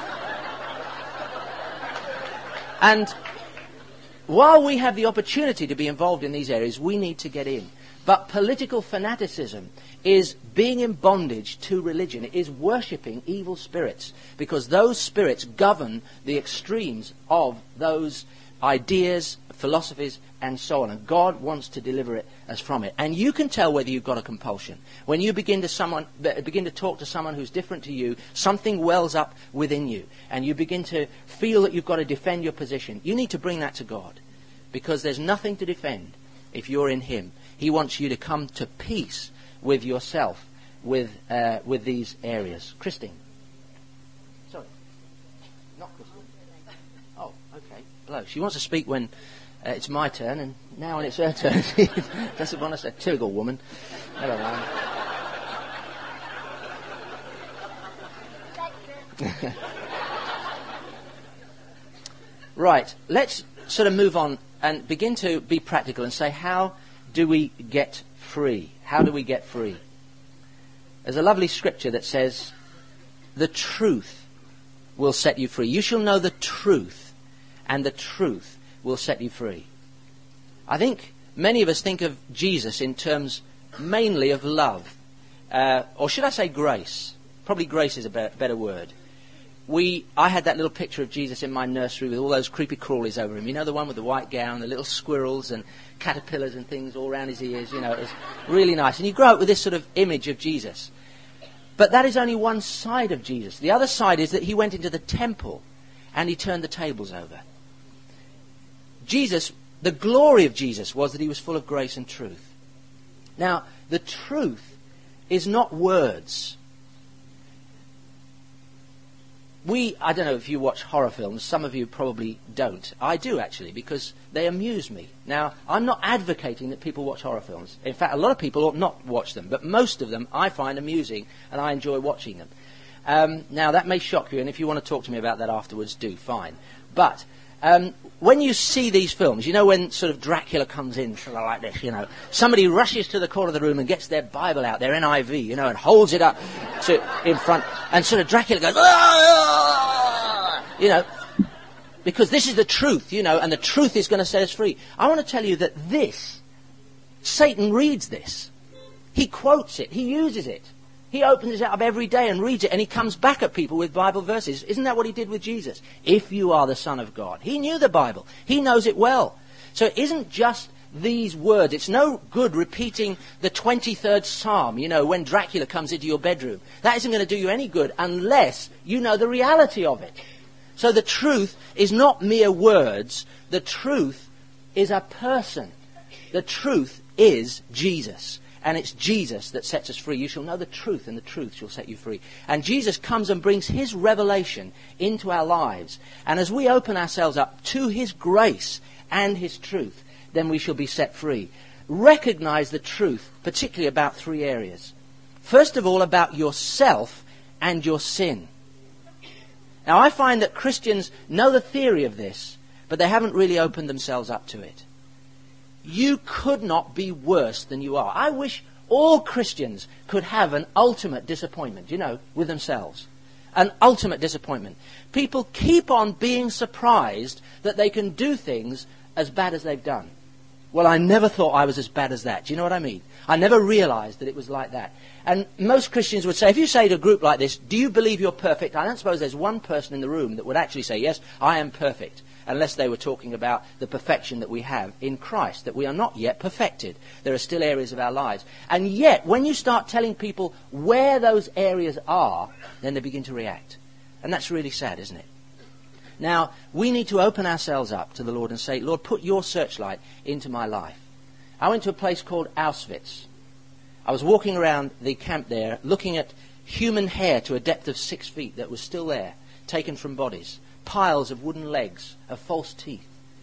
And while we have the opportunity to be involved in these areas, we need to get in. But political fanaticism is being in bondage to religion. It is worshipping evil spirits, because those spirits govern the extremes of those ideas, philosophies, and so on. And God wants to deliver us from it. And you can tell whether you've got a compulsion. When you begin to talk to someone who's different to you, something wells up within you, and you begin to feel that you've got to defend your position. You need to bring that to God, because there's nothing to defend if you're in Him. He wants you to come to peace with yourself, with these areas. Christine. Sorry. Not Christine. Oh, okay. Hello. She wants to speak when it's my turn, and now when it's her turn, she doesn't want to say, typical woman. Never mind. Right. Let's sort of move on and begin to be practical and say, how do we get free? How do we get free? There's a lovely scripture that says, the truth will set you free. You shall know the truth, and the truth will set you free. I think many of us think of Jesus in terms mainly of love. Or should I say grace? Probably grace is a better word. I had that little picture of Jesus in my nursery with all those creepy crawlies over him. You know, the one with the white gown, the little squirrels and caterpillars and things all around his ears. You know, it was really nice. And you grow up with this sort of image of Jesus. But that is only one side of Jesus. The other side is that he went into the temple and he turned the tables over. Jesus, the glory of Jesus was that he was full of grace and truth. Now, the truth is not words. I don't know if you watch horror films. Some of you probably don't. I do, actually, because they amuse me. Now, I'm not advocating that people watch horror films. In fact, a lot of people ought not watch them. But most of them I find amusing, and I enjoy watching them. Now, that may shock you, and if you want to talk to me about that afterwards, do, fine. But when you see these films, you know when sort of Dracula comes in, sort of like this, you know, somebody rushes to the corner of the room and gets their Bible out, their NIV, you know, and holds it up in front, and sort of Dracula goes, "Ah!" You know, because this is the truth, you know, and the truth is going to set us free. I want to tell you that Satan reads this. He quotes it. He uses it. He opens it up every day and reads it, and he comes back at people with Bible verses. Isn't that what he did with Jesus? If you are the Son of God. He knew the Bible. He knows it well. So it isn't just these words. It's no good repeating the 23rd Psalm, you know, when Dracula comes into your bedroom. That isn't going to do you any good unless you know the reality of it. So the truth is not mere words. The truth is a person. The truth is Jesus. and it's Jesus that sets us free. You shall know the truth, and the truth shall set you free. And Jesus comes and brings his revelation into our lives. And as we open ourselves up to his grace and his truth, then we shall be set free. Recognize the truth, particularly about 3 areas. First of all, about yourself and your sin. Now, I find that Christians know the theory of this, but they haven't really opened themselves up to it. You could not be worse than you are. I wish all Christians could have an ultimate disappointment, with themselves. An ultimate disappointment. People keep on being surprised that they can do things as bad as they've done. Well, I never thought I was as bad as that. Do you know what I mean? I never realized that it was like that. And most Christians would say, if you say to a group like this, do you believe you're perfect? I don't suppose there's one person in the room that would actually say, yes, I am perfect. Unless they were talking about the perfection that we have in Christ, that we are not yet perfected. There are still areas of our lives. And yet, when you start telling people where those areas are, then they begin to react. And that's really sad, isn't it? Now, we need to open ourselves up to the Lord and say, Lord, put your searchlight into my life. I went to a place called Auschwitz. I was walking around the camp there, looking at human hair to a depth of 6 feet that was still there, taken from bodies. Piles of wooden legs, of false teeth.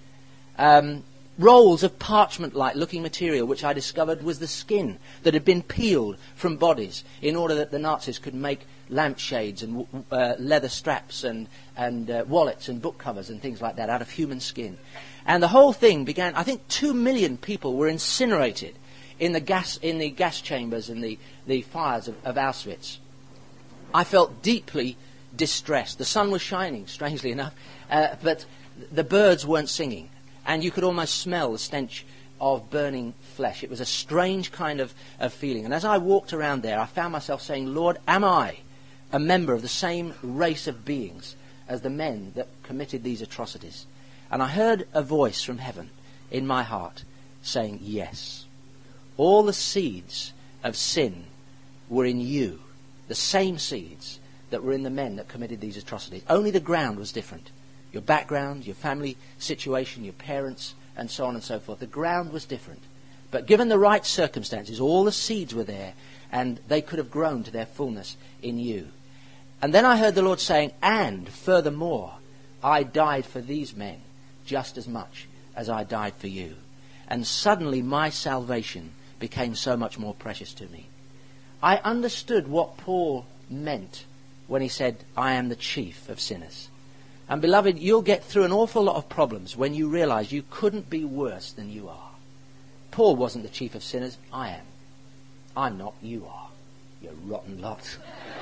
Rolls of parchment-like looking material, which I discovered was the skin that had been peeled from bodies in order that the Nazis could make lampshades and leather straps and wallets and book covers and things like that out of human skin. And the whole thing began, I think 2 million people were incinerated in the gas chambers and the fires of Auschwitz. I felt deeply distressed. The sun was shining, strangely enough, but the birds weren't singing. And you could almost smell the stench of burning flesh. It was a strange kind of feeling. And as I walked around there, I found myself saying, Lord, am I a member of the same race of beings as the men that committed these atrocities? And I heard a voice from heaven in my heart saying, yes. All the seeds of sin were in you, the same seeds that were in the men that committed these atrocities. Only the ground was different. Your background, your family situation, your parents, and so on and so forth. The ground was different. But given the right circumstances, all the seeds were there, and they could have grown to their fullness in you. And then I heard the Lord saying, and furthermore, I died for these men just as much as I died for you. And suddenly my salvation became so much more precious to me. I understood what Paul meant when he said, I am the chief of sinners. And beloved, you'll get through an awful lot of problems when you realize you couldn't be worse than you are. Paul wasn't the chief of sinners. I am. I'm not. You are. You rotten lot.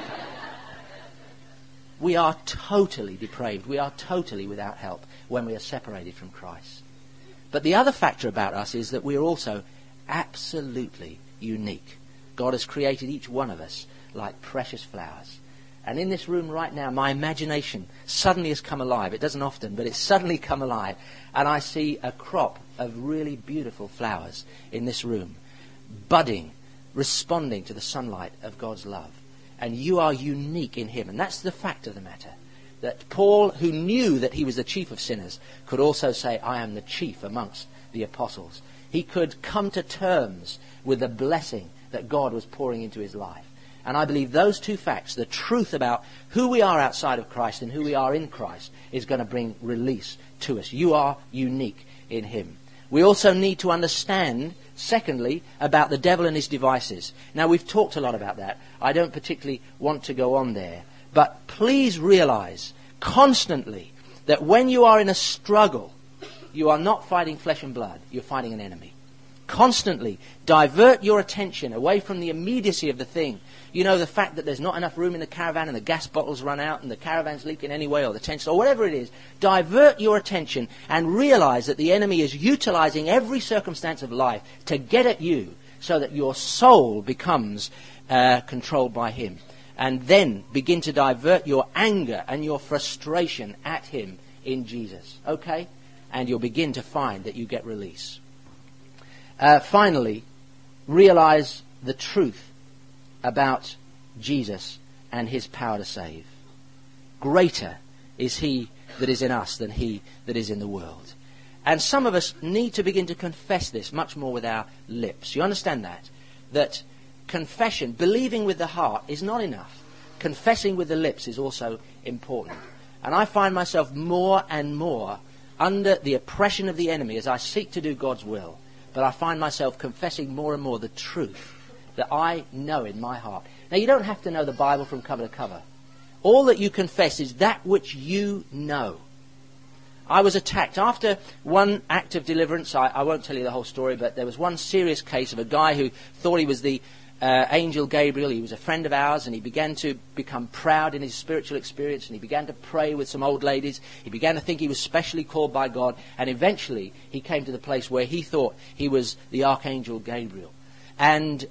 We are totally depraved. We are totally without help when we are separated from Christ. But the other factor about us is that we are also absolutely unique. God has created each one of us like precious flowers. And in this room right now, my imagination suddenly has come alive. It doesn't often, but it's suddenly come alive. And I see a crop of really beautiful flowers in this room, budding, responding to the sunlight of God's love. And you are unique in him. And that's the fact of the matter. That Paul, who knew that he was the chief of sinners, could also say, I am the chief amongst the apostles. He could come to terms with the blessing that God was pouring into his life. And I believe those two facts, the truth about who we are outside of Christ and who we are in Christ, is going to bring release to us. You are unique in him. We also need to understand, secondly, about the devil and his devices. Now, we've talked a lot about that. I don't particularly want to go on there. But please realize constantly that when you are in a struggle, you are not fighting flesh and blood. You're fighting an enemy. Constantly divert your attention away from the immediacy of the thing. You know, the fact that there's not enough room in the caravan and the gas bottles run out and the caravan's leaking anyway, or the tents, or whatever it is. Divert your attention and realize that the enemy is utilizing every circumstance of life to get at you so that your soul becomes controlled by him. And then begin to divert your anger and your frustration at him in Jesus. Okay? And you'll begin to find that you get release. Finally, realize the truth about Jesus and his power to save. Greater is he that is in us than he that is in the world. And some of us need to begin to confess this much more with our lips. You understand that? that confession, believing with the heart, is not enough. Confessing with the lips is also important. And I find myself more and more under the oppression of the enemy as I seek to do God's will. But I find myself confessing more and more the truth that I know in my heart. Now, you don't have to know the Bible from cover to cover. All that you confess is that which you know. I was attacked after one act of deliverance. I won't tell you the whole story, but there was one serious case of a guy who thought he was the angel Gabriel. He was a friend of ours, and he began to become proud in his spiritual experience, and he began to pray with some old ladies. He began to think he was specially called by God, and eventually he came to the place where he thought he was the archangel Gabriel. And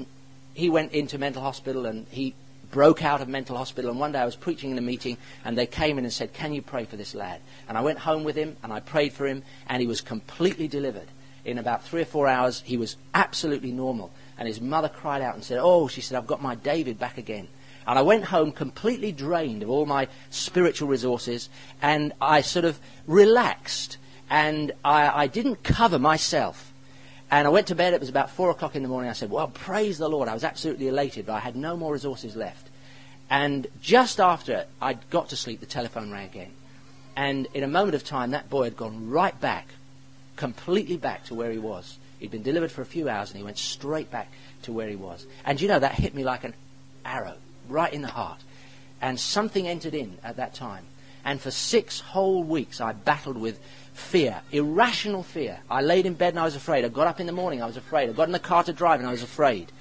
he went into mental hospital, and he broke out of mental hospital. And one day I was preaching in a meeting, and they came in and said, "Can you pray for this lad?" And I went home with him, and I prayed for him, and he was completely delivered. In about 3 or 4 hours, he was absolutely normal. And his mother cried out and said, "Oh," she said, "I've got my David back again." And I went home completely drained of all my spiritual resources, and I sort of relaxed, and I didn't cover myself. And I went to bed. It was about 4 o'clock in the morning. I said, "Well, praise the Lord." I was absolutely elated, but I had no more resources left. And just after I got to sleep, the telephone rang again. And in a moment of time, that boy had gone right back, completely back to where he was. He'd been delivered for a few hours, and he went straight back to where he was. And you know, that hit me like an arrow, right in the heart. And something entered in at that time. And for 6 whole weeks, I battled with fear, irrational fear. I laid in bed and I was afraid. I got up in the morning, I was afraid. I got in the car to drive and I was afraid.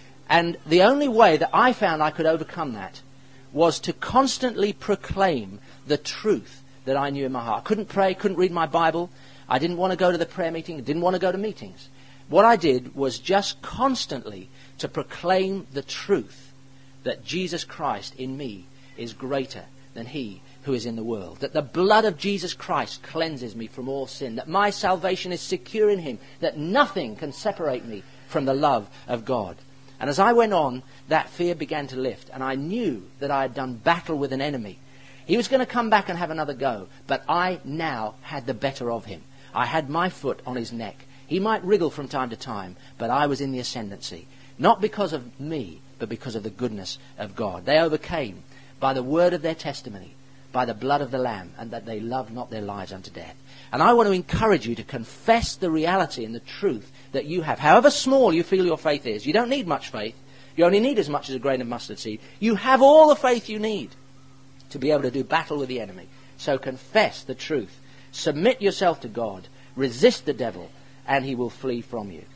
And the only way that I found I could overcome that was to constantly proclaim the truth that I knew in my heart. I couldn't pray, couldn't read my Bible. I didn't want to go to the prayer meeting, didn't want to go to meetings. What I did was just constantly to proclaim the truth that Jesus Christ in me is greater than he who is in the world. That the blood of Jesus Christ cleanses me from all sin. That my salvation is secure in him. That nothing can separate me from the love of God. And as I went on, that fear began to lift. And I knew that I had done battle with an enemy. He was going to come back and have another go. But I now had the better of him. I had my foot on his neck. He might wriggle from time to time, but I was in the ascendancy. Not because of me, but because of the goodness of God. They overcame by the word of their testimony, by the blood of the Lamb, and that they loved not their lives unto death. And I want to encourage you to confess the reality and the truth that you have. However small you feel your faith is, you don't need much faith. You only need as much as a grain of mustard seed. You have all the faith you need to be able to do battle with the enemy. So confess the truth. Submit yourself to God. Resist the devil, and he will flee from you.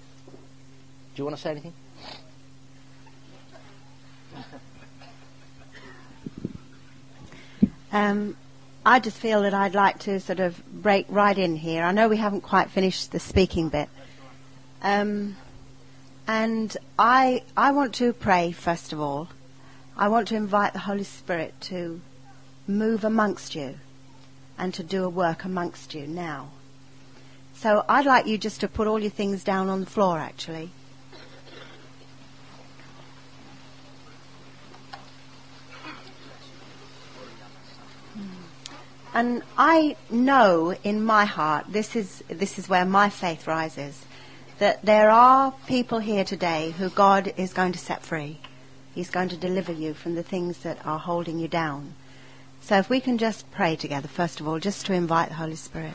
Do you want to say anything? I just feel that I'd like to sort of break right in here. I know we haven't quite finished the speaking bit. And I want to pray, first of all. I want to invite the Holy Spirit to move amongst you and to do a work amongst you now. So I'd like you just to put all your things down on the floor, actually. And I know in my heart, this is where my faith rises, that there are people here today who God is going to set free. He's going to deliver you from the things that are holding you down. So if we can just pray together, first of all, just to invite the Holy Spirit.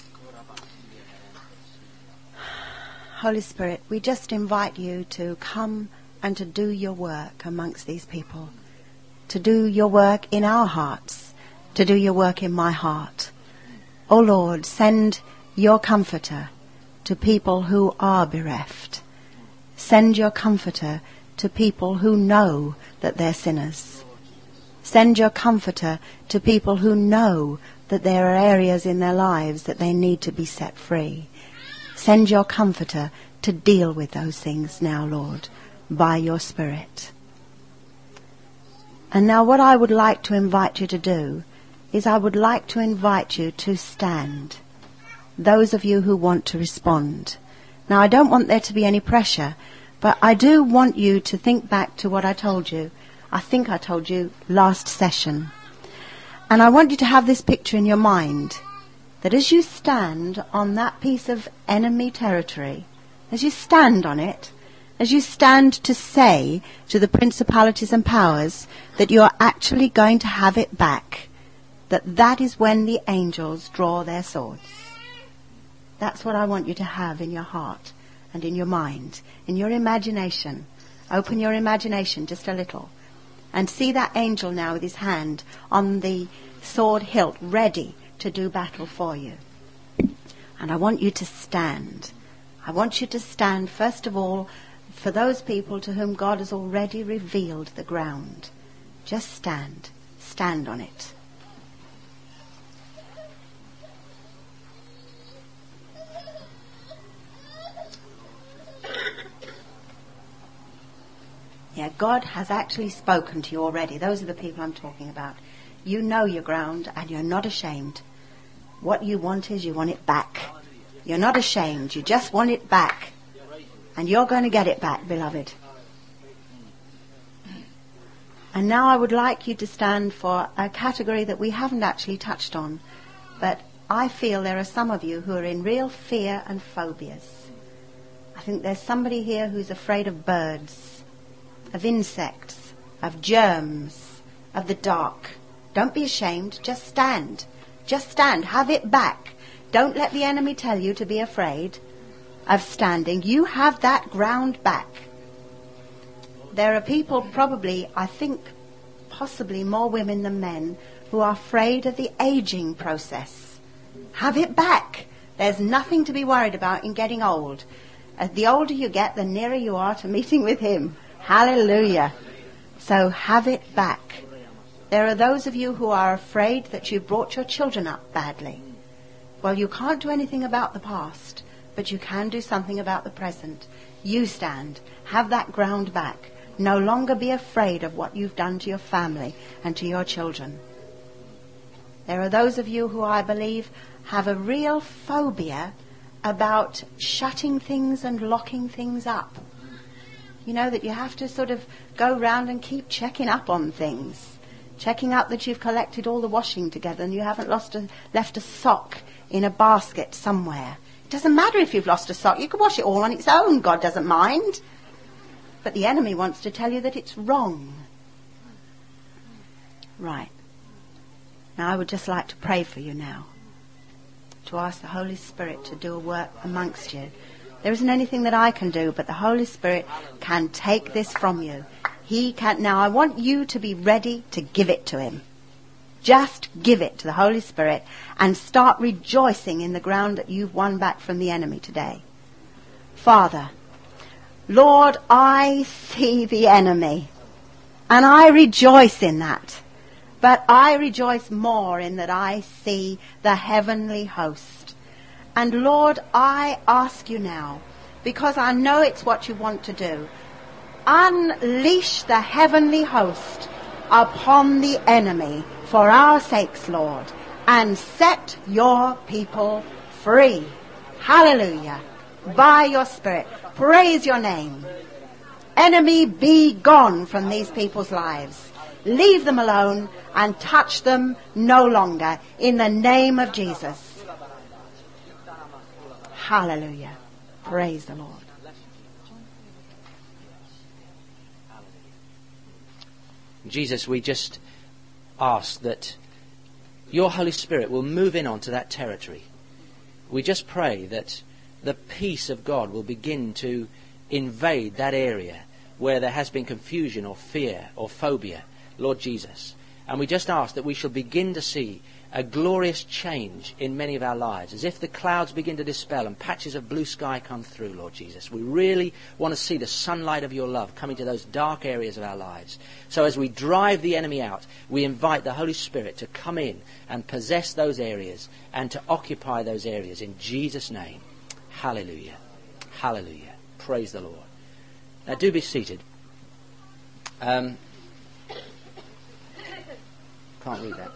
Holy Spirit, we just invite you to come and to do your work amongst these people, to do your work in our hearts, to do your work in my heart. Oh Lord, send your comforter to people who are bereft. Send your comforter to people who know that they're sinners. Send your comforter to people who know that there are areas in their lives that they need to be set free. Send your comforter to deal with those things now, Lord, by your Spirit. And now what I would like to invite you to do is I would like to invite you to stand. Those of you who want to respond. Now, I don't want there to be any pressure, but I do want you to think back to what I told you. I think I told you last session. And I want you to have this picture in your mind, that as you stand on that piece of enemy territory, as you stand on it, as you stand to say to the principalities and powers that you are actually going to have it back, that is when the angels draw their swords. That's what I want you to have in your heart and in your mind, in your imagination. Open your imagination just a little and see that angel now with his hand on the sword hilt, ready to do battle for you. And I want you to stand. I want you to stand, first of all, for those people to whom God has already revealed the ground. Just stand. Stand on it. Yeah, God has actually spoken to you already. Those are the people I'm talking about. You know your ground and you're not ashamed. What you want is you want it back. You're not ashamed. You just want it back. And you're going to get it back, beloved. And now I would like you to stand for a category that we haven't actually touched on. But I feel there are some of you who are in real fear and phobias. I think there's somebody here who's afraid of birds, of insects, of germs, of the dark. Don't be ashamed. Just stand. Just stand. Have it back. Don't let the enemy tell you to be afraid of standing. You have that ground back. There are people, probably, I think, possibly more women than men, who are afraid of the aging process. Have it back. There's nothing to be worried about in getting old. As the older you get, the nearer you are to meeting with him. Hallelujah. So have it back. There are those of you who are afraid that you've brought your children up badly. Well, you can't do anything about the past, but you can do something about the present. You stand. Have that ground back. No longer be afraid of what you've done to your family and to your children. There are those of you who, I believe, have a real phobia about shutting things and locking things up. You know that you have to sort of go round and keep checking up on things. Checking up that you've collected all the washing together and you haven't left a sock in a basket somewhere. It doesn't matter if you've lost a sock. You can wash it all on its own. God doesn't mind. But the enemy wants to tell you that it's wrong. Right. Now I would just like to pray for you now. To ask the Holy Spirit to do a work amongst you. There isn't anything that I can do, but the Holy Spirit can take this from you. He can. Now I want you to be ready to give it to him. Just give it to the Holy Spirit and start rejoicing in the ground that you've won back from the enemy today. Father, Lord, I see the enemy and I rejoice in that. But I rejoice more in that I see the heavenly host. And Lord, I ask you now, because I know it's what you want to do, unleash the heavenly host upon the enemy for our sakes, Lord, and set your people free. Hallelujah. By your Spirit. Praise your name. Enemy, be gone from these people's lives. Leave them alone and touch them no longer. In the name of Jesus. Hallelujah. Praise the Lord. Jesus, we just ask that your Holy Spirit will move in onto that territory. We just pray that the peace of God will begin to invade that area where there has been confusion or fear or phobia, Lord Jesus. And we just ask that we shall begin to see a glorious change in many of our lives, as if the clouds begin to dispel and patches of blue sky come through, Lord Jesus. We really want to see the sunlight of your love coming to those dark areas of our lives. So as we drive the enemy out, we invite the Holy Spirit to come in and possess those areas and to occupy those areas in Jesus' name. Hallelujah. Hallelujah. Praise the Lord. Now do be seated. Can't read that.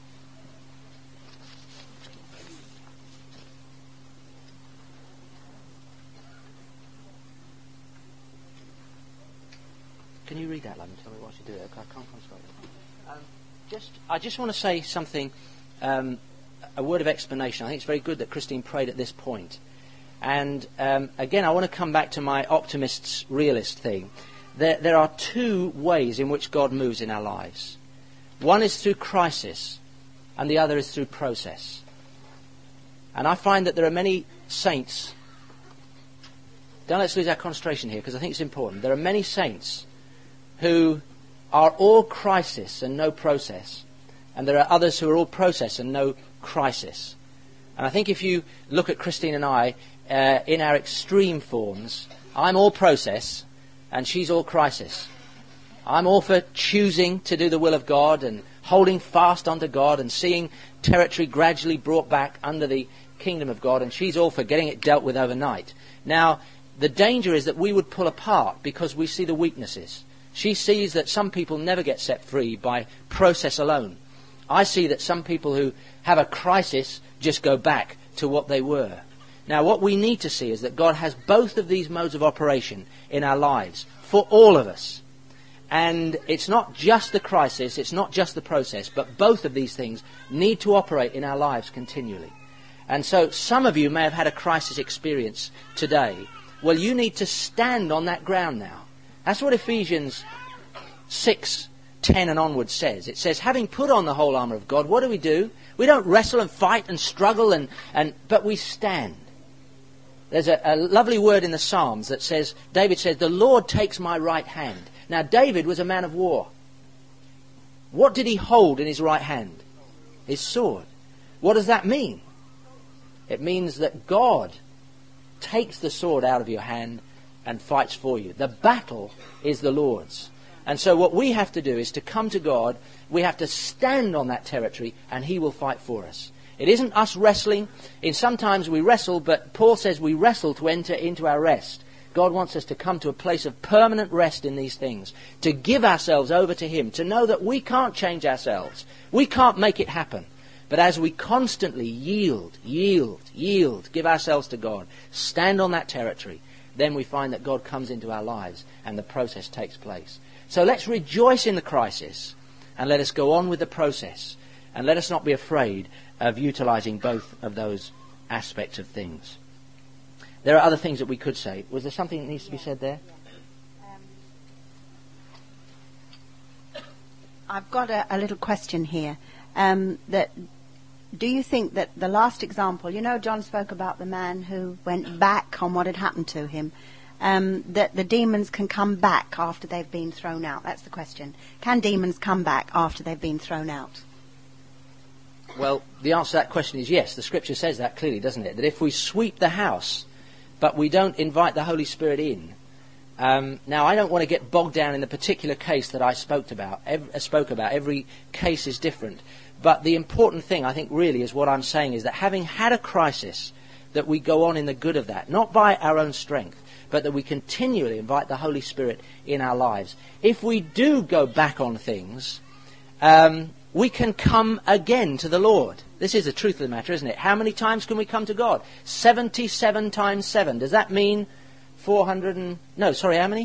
Can you read that, love, and tell me what you do? I can't concentrate. I just want to say something, a word of explanation. I think it's very good that Christine prayed at this point. And again, I want to come back to my optimist's realist thing. There are two ways in which God moves in our lives. One is through crisis, and the other is through process. And I find that there are many saints. Don't let's lose our concentration here, because I think it's important. There are many saints who are all crisis and no process. And there are others who are all process and no crisis. And I think if you look at Christine and I, in our extreme forms, I'm all process and she's all crisis. I'm all for choosing to do the will of God and holding fast unto God and seeing territory gradually brought back under the kingdom of God, and she's all for getting it dealt with overnight. Now, the danger is that we would pull apart because we see the weaknesses. She sees that some people never get set free by process alone. I see that some people who have a crisis just go back to what they were. Now, what we need to see is that God has both of these modes of operation in our lives for all of us. And it's not just the crisis, it's not just the process, but both of these things need to operate in our lives continually. And so some of you may have had a crisis experience today. Well, you need to stand on that ground now. That's what Ephesians 6:10 and onwards says. It says, having put on the whole armour of God, what do? We don't wrestle and fight and struggle, but we stand. There's a lovely word in the Psalms that says, David says, the Lord takes my right hand. Now, David was a man of war. What did he hold in his right hand? His sword. What does that mean? It means that God takes the sword out of your hand and fights for you. The battle is the Lord's. And so what we have to do is to come to God. We have to stand on that territory and he will fight for us. It isn't us wrestling. Sometimes we wrestle, but Paul says we wrestle to enter into our rest. God wants us to come to a place of permanent rest in these things, to give ourselves over to him, to know that we can't change ourselves. We can't make it happen. But as we constantly yield, give ourselves to God, stand on that territory, then we find that God comes into our lives and the process takes place. So let's rejoice in the crisis and let us go on with the process. And let us not be afraid of utilizing both of those aspects of things. There are other things that we could say. Was there something that needs to be said there? I've got a little question here. Do you think that the last example, John spoke about the man who went back on what had happened to him, that the demons can come back after they've been thrown out? That's the question. Can demons come back after they've been thrown out? Well, the answer to that question is yes. The Scripture says that clearly, doesn't it? That if we sweep the house, but we don't invite the Holy Spirit in. Now, I don't want to get bogged down in the particular case that I spoke about. Every case is different. But the important thing, I think, really is what I'm saying is that having had a crisis, that we go on in the good of that, not by our own strength, but that we continually invite the Holy Spirit in our lives. If we do go back on things, we can come again to the Lord. This is the truth of the matter, isn't it? How many times can we come to God? 77 times 7. Does that mean 400 how many?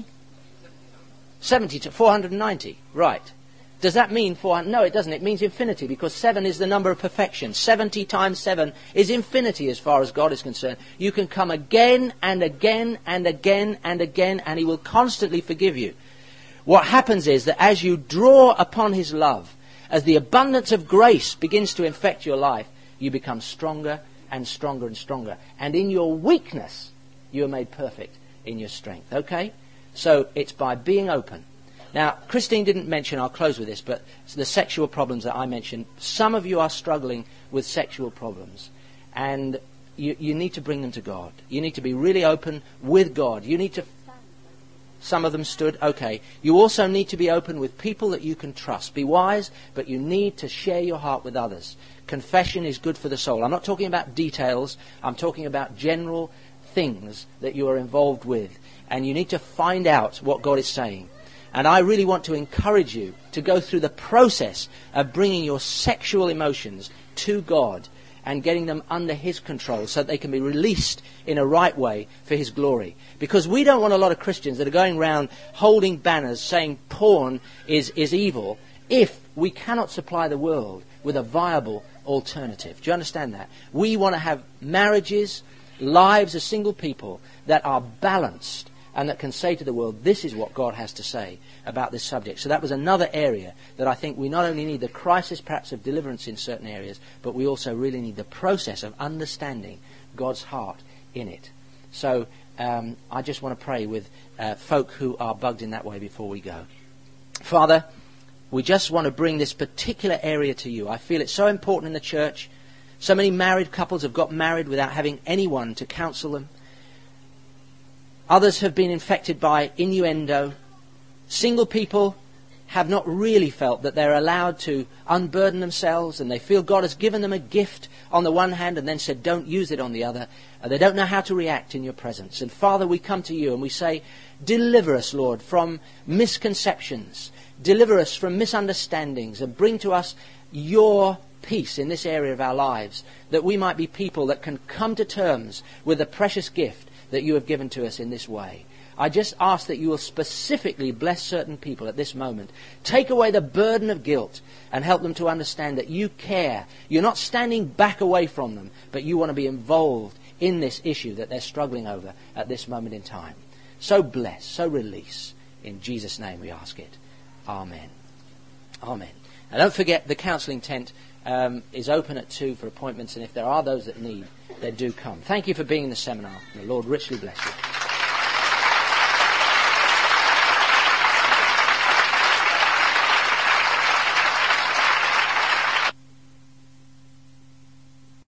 490. Right. Does that mean 400? No, it doesn't. It means infinity, because 7 is the number of perfection. 70 times 7 is infinity as far as God is concerned. You can come again and again and again and again, and he will constantly forgive you. What happens is that as you draw upon his love, as the abundance of grace begins to infect your life, you become stronger and stronger and stronger. And in your weakness, you are made perfect in your strength. Okay? So it's by being open. Now, Christine didn't mention, I'll close with this, but the sexual problems that I mentioned, some of you are struggling with sexual problems. And you need to bring them to God. You need to be really open with God. You need to... Some of them stood. Okay. You also need to be open with people that you can trust. Be wise, but you need to share your heart with others. Confession is good for the soul. I'm not talking about details. I'm talking about general things that you are involved with. And you need to find out what God is saying. And I really want to encourage you to go through the process of bringing your sexual emotions to God and getting them under his control so that they can be released in a right way for his glory. Because we don't want a lot of Christians that are going around holding banners saying porn is evil if we cannot supply the world with a viable alternative. Do you understand that? We want to have marriages lives as single people that are balanced and that can say to the world, this is what God has to say about this subject. So that was another area that I think we not only need the crisis perhaps of deliverance in certain areas, but we also really need the process of understanding God's heart in it. So I just want to pray with folk who are bugged in that way before we go. Father, we just want to bring this particular area to you. I feel it's so important in the church. So many married couples have got married without having anyone to counsel them. Others have been infected by innuendo. Single people have not really felt that they're allowed to unburden themselves, and they feel God has given them a gift on the one hand and then said don't use it on the other. They don't know how to react in your presence. And Father, we come to you and we say, deliver us, Lord, from misconceptions. Deliver us from misunderstandings and bring to us your peace in this area of our lives, that we might be people that can come to terms with the precious gift that you have given to us in this way. I just ask that you will specifically bless certain people at this moment. Take away the burden of guilt and help them to understand that you care. You're not standing back away from them, but you want to be involved in this issue that they're struggling over at this moment in time. So bless, so release. In Jesus' name we ask it. Amen. Amen. Now don't forget the counselling tent is open at 2 for appointments, and if there are those that need, then do come. Thank you for being in the seminar. The Lord richly bless you.